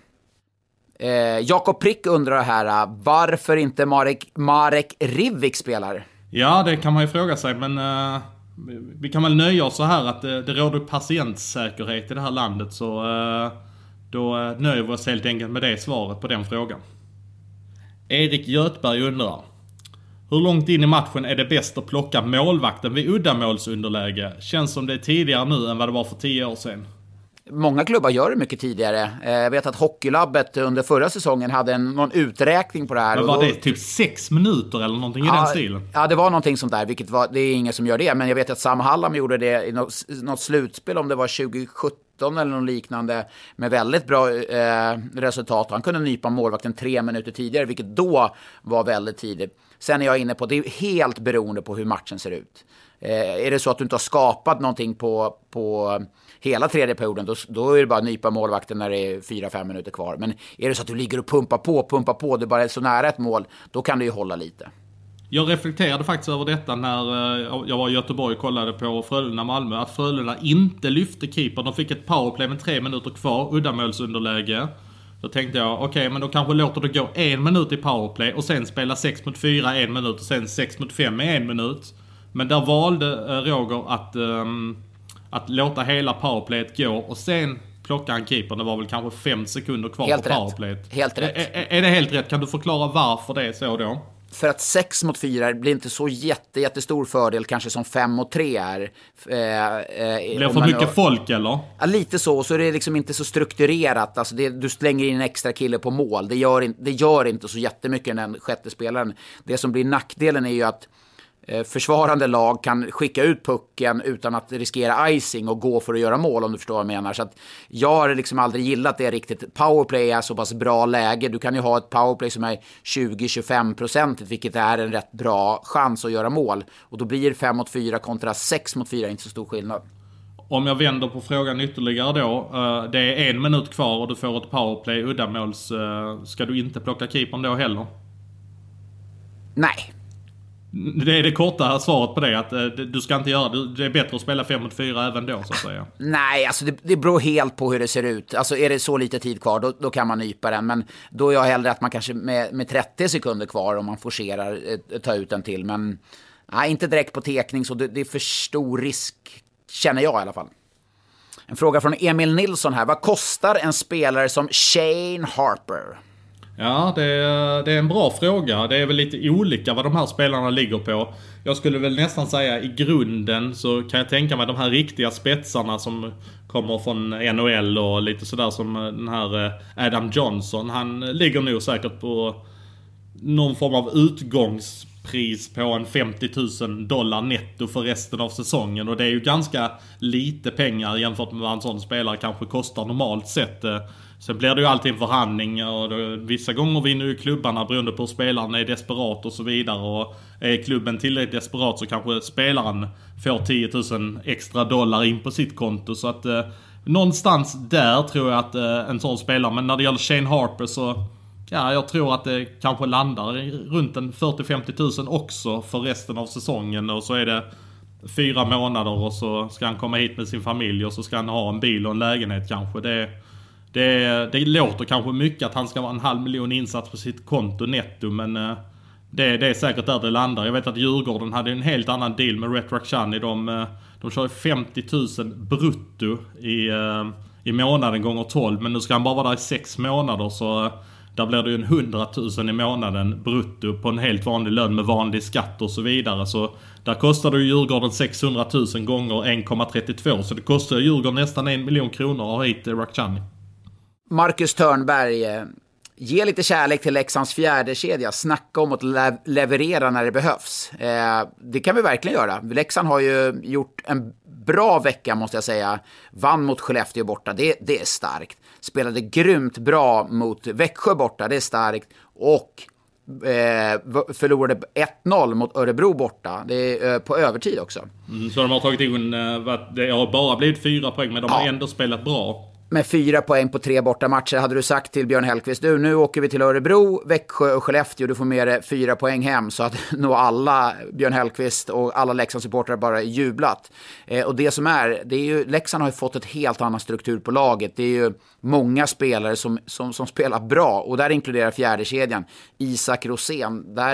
Jakob Prick undrar här, varför inte Marek Rivik spelar? Ja, det kan man ju fråga sig, men vi kan väl nöja oss så här att det råder patientsäkerhet i det här landet, så då nöjer vi oss helt enkelt med det svaret på den frågan. Erik Götberg undrar: hur långt in i matchen är det bäst att plocka målvakten vid uddamålsunderläge? Känns som det är tidigare nu än vad det var för 10 år sedan. Många klubbar gör det mycket tidigare. Jag vet att Hockeylabbet under förra säsongen hade någon uträkning på det här. Men var det typ 6 minuter eller någonting i den stilen? Ja, det var någonting sånt där, det är ingen som gör det. Men jag vet att Sam Hallam gjorde det i något slutspel, om det var 2017 eller något liknande, med väldigt bra resultat. Han kunde nypa målvakten 3 minuter tidigare, vilket då var väldigt tidigt. Sen är jag inne på, det är helt beroende på hur matchen ser ut. Är det så att du inte har skapat någonting på hela tredje perioden, då är det bara att nypa målvakten när det är 4-5 minuter kvar. Men är det så att du ligger och pumpar på, det bara är så nära ett mål, då kan det ju hålla lite. Jag reflekterade faktiskt över detta när jag var i Göteborg och kollade på Frölunda-Malmö, att Frölunda inte lyfte keepern. De fick ett powerplay med 3 minuter kvar, uddamålsunderläge. Då tänkte jag, okej, men då kanske låter det gå 1 minut i powerplay och sen spela 6 mot 4 1 minut och sen 6 mot 5 med 1 minut. Men där valde Roger att låta hela powerplayet gå och sen plocka en keeper. Det var väl kanske 5 sekunder kvar helt på powerplayet. Helt rätt. Är det helt rätt? Kan du förklara varför det är så då? För att 6 mot 4 blir inte så jättestor fördel kanske som 5 mot 3 är. Blir för mycket folk eller? Ja, lite så är det liksom inte så strukturerat. Alltså du slänger in en extra kille på mål. Det gör inte så jättemycket den sjätte spelaren. Det som blir nackdelen är ju att försvarande lag kan skicka ut pucken utan att riskera icing och gå för att göra mål, om du förstår vad jag menar. Så att jag har liksom aldrig gillat det riktigt. Powerplay är så pass bra läge. Du kan ju ha ett powerplay som är 20-25%, vilket är en rätt bra chans att göra mål. Och då blir 5 mot 4 kontra 6 mot 4 inte så stor skillnad. Om jag vänder på frågan ytterligare då. Det är 1 minut kvar och du får ett powerplay uddamåls. Ska du inte plocka keepern då heller? Nej. Det är det korta svaret på det, att du ska inte göra det. Det är bättre att spela 5 mot 4 även då, så att säga. Nej, alltså det beror helt på hur det ser ut. Alltså är det så lite tid kvar, då kan man nypa den. Men då är jag hellre att man kanske med 30 sekunder kvar, om man forcerar, ta ut den till. Men nej, inte direkt på tekning, så det är för stor risk, känner jag i alla fall. En fråga från Emil Nilsson här. Vad kostar en spelare som Shane Harper? Ja, det är en bra fråga. Det är väl lite olika vad de här spelarna ligger på. Jag skulle väl nästan säga i grunden så kan jag tänka mig de här riktiga spetsarna som kommer från NHL och lite sådär, som den här Adam Johnson. Han ligger nog säkert på någon form av utgångspris på en $50,000 netto för resten av säsongen. Och det är ju ganska lite pengar jämfört med vad en sån spelare kanske kostar normalt sett. Sen blir det ju alltid en förhandling och vissa gånger vinner ju klubbarna beroende på hur spelaren är desperat och så vidare. Och är klubben tillräckligt desperat så kanske spelaren får $10,000 extra in på sitt konto. Så att någonstans där tror jag att en sån spelare. Men när det gäller Shane Harper så ja, jag tror att det kanske landar runt en 40-50 000 också för resten av säsongen. Och så är det 4 månader och så ska han komma hit med sin familj och så ska han ha en bil och en lägenhet kanske. Det låter kanske mycket att han ska vara 500 000 insats på sitt konto netto, men det är säkert där det landar. Jag vet att Djurgården hade en helt annan deal med Rhett Rakhshani. De kör 50 000 brutto i månaden gånger 12, men nu ska han bara vara där i 6 månader, så där blir det ju 100 000 i månaden brutto på en helt vanlig lön med vanlig skatt och så vidare. Så där kostar det ju Djurgården 600 000 gånger 1,32, så det kostar Djurgården nästan 1 miljon kronor att ha hit Rakhshani. Marcus Törnberg, ge lite kärlek till Leksands fjärde kedja. Snacka om att leverera när det behövs. Det kan vi verkligen göra. Leksand har ju gjort en bra vecka, måste jag säga. Vann mot Skellefteå borta, det är starkt. Spelade grymt bra mot Växjö borta, det är starkt. Och förlorade 1-0 mot Örebro borta. Det är på övertid också. Så de har tagit in, det har bara blivit 4 poäng, men de har ändå spelat bra. Med 4 poäng på 3 bortamatcher hade du sagt till Björn Hellkvist, nu åker vi till Örebro, Växjö och Skellefteå, du får med dig 4 poäng hem, så att nog alla Björn Hellkvist och alla Leksandssupportrar bara jublat. Och det som det är ju, Leksand har ju fått ett helt annan struktur på laget. Det är ju många spelare som spelar bra, och där inkluderar fjärde kedjan Isak Rosén. Där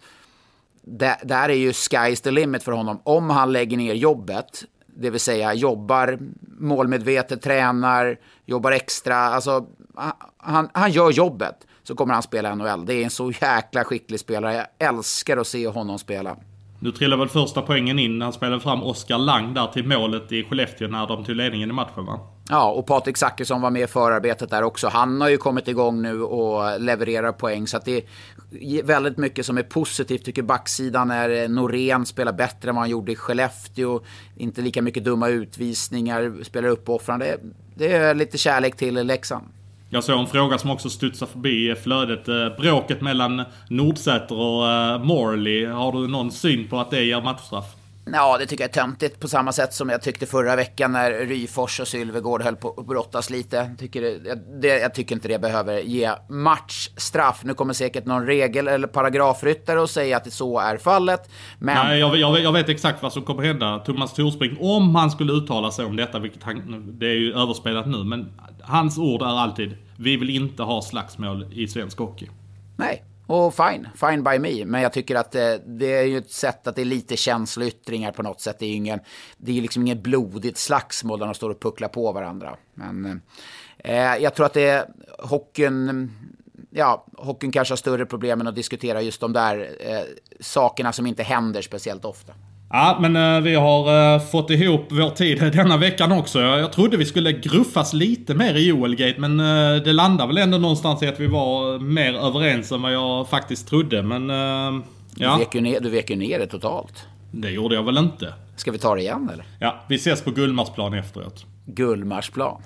är ju sky's the limit för honom. Om han lägger ner jobbet, det vill säga jobbar målmedvetet, tränar, jobbar extra. Alltså, han gör jobbet, så kommer han spela NHL. Det är en så jäkla skicklig spelare. Jag älskar att se honom spela. Nu trillar väl första poängen in när han spelade fram Oskar Lang där till målet i Skellefteå när de tog ledningen i matchen, va? Ja, och Patrik Zackrisson var med i förarbetet där också. Han har ju kommit igång nu och levererar poäng, så att det är väldigt mycket som är positivt. Tycker backsidan är Norén spelar bättre än vad han gjorde i Skellefteå. Inte lika mycket dumma utvisningar, spelar uppoffrande. Det är lite kärlek till Leksand. Jag såg en fråga som också studsar förbi flödet. Bråket mellan Nordsäter och Morley. Har du någon syn på att det ger matchstraff? Ja, det tycker jag är töntigt, på samma sätt som jag tyckte förra veckan när Ryfors och Sylvegård höll på att brottas lite. Jag tycker inte det behöver ge matchstraff. Nu kommer säkert någon regel eller paragrafryttare och säga att så är fallet. Men... Nej, jag vet exakt vad som kommer hända. Thomas Torsbrink, om han skulle uttala sig om detta, vilket det är ju överspelat nu, men hans ord är alltid Vi vill inte ha slagsmål i svensk hockey. Nej, och fine by me. Men jag tycker att det är ju ett sätt att det är lite känsloyttringar på något sätt. Det är liksom inget blodigt slagsmål där de står och pucklar på varandra. Men jag tror att hockeyn kanske har större problem än att diskutera just de där sakerna som inte händer speciellt ofta. Ja, men vi har fått ihop vår tid denna veckan också. Jag trodde vi skulle gruffas lite mer i Joelgate, men det landar väl ändå någonstans i att vi var mer överens än vad jag faktiskt trodde. Men ja. Du vek ju ner det totalt. Det gjorde jag väl inte. Ska vi ta det igen eller? Ja, vi ses på Gullmarsplan efteråt. Gullmarsplan.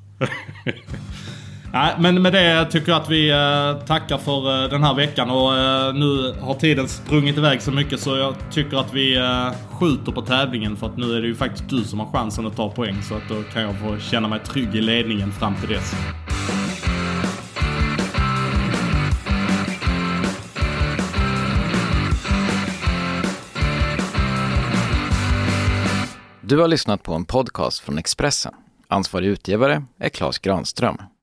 Nej, men med det tycker jag att vi tackar för den här veckan. Och nu har tiden sprungit iväg så mycket så jag tycker att vi skjuter på tävlingen. För att nu är det ju faktiskt du som har chansen att ta poäng. Så att då kan jag få känna mig trygg i ledningen fram till dess. Du har lyssnat på en podcast från Expressen. Ansvarig utgivare är Claes Granström.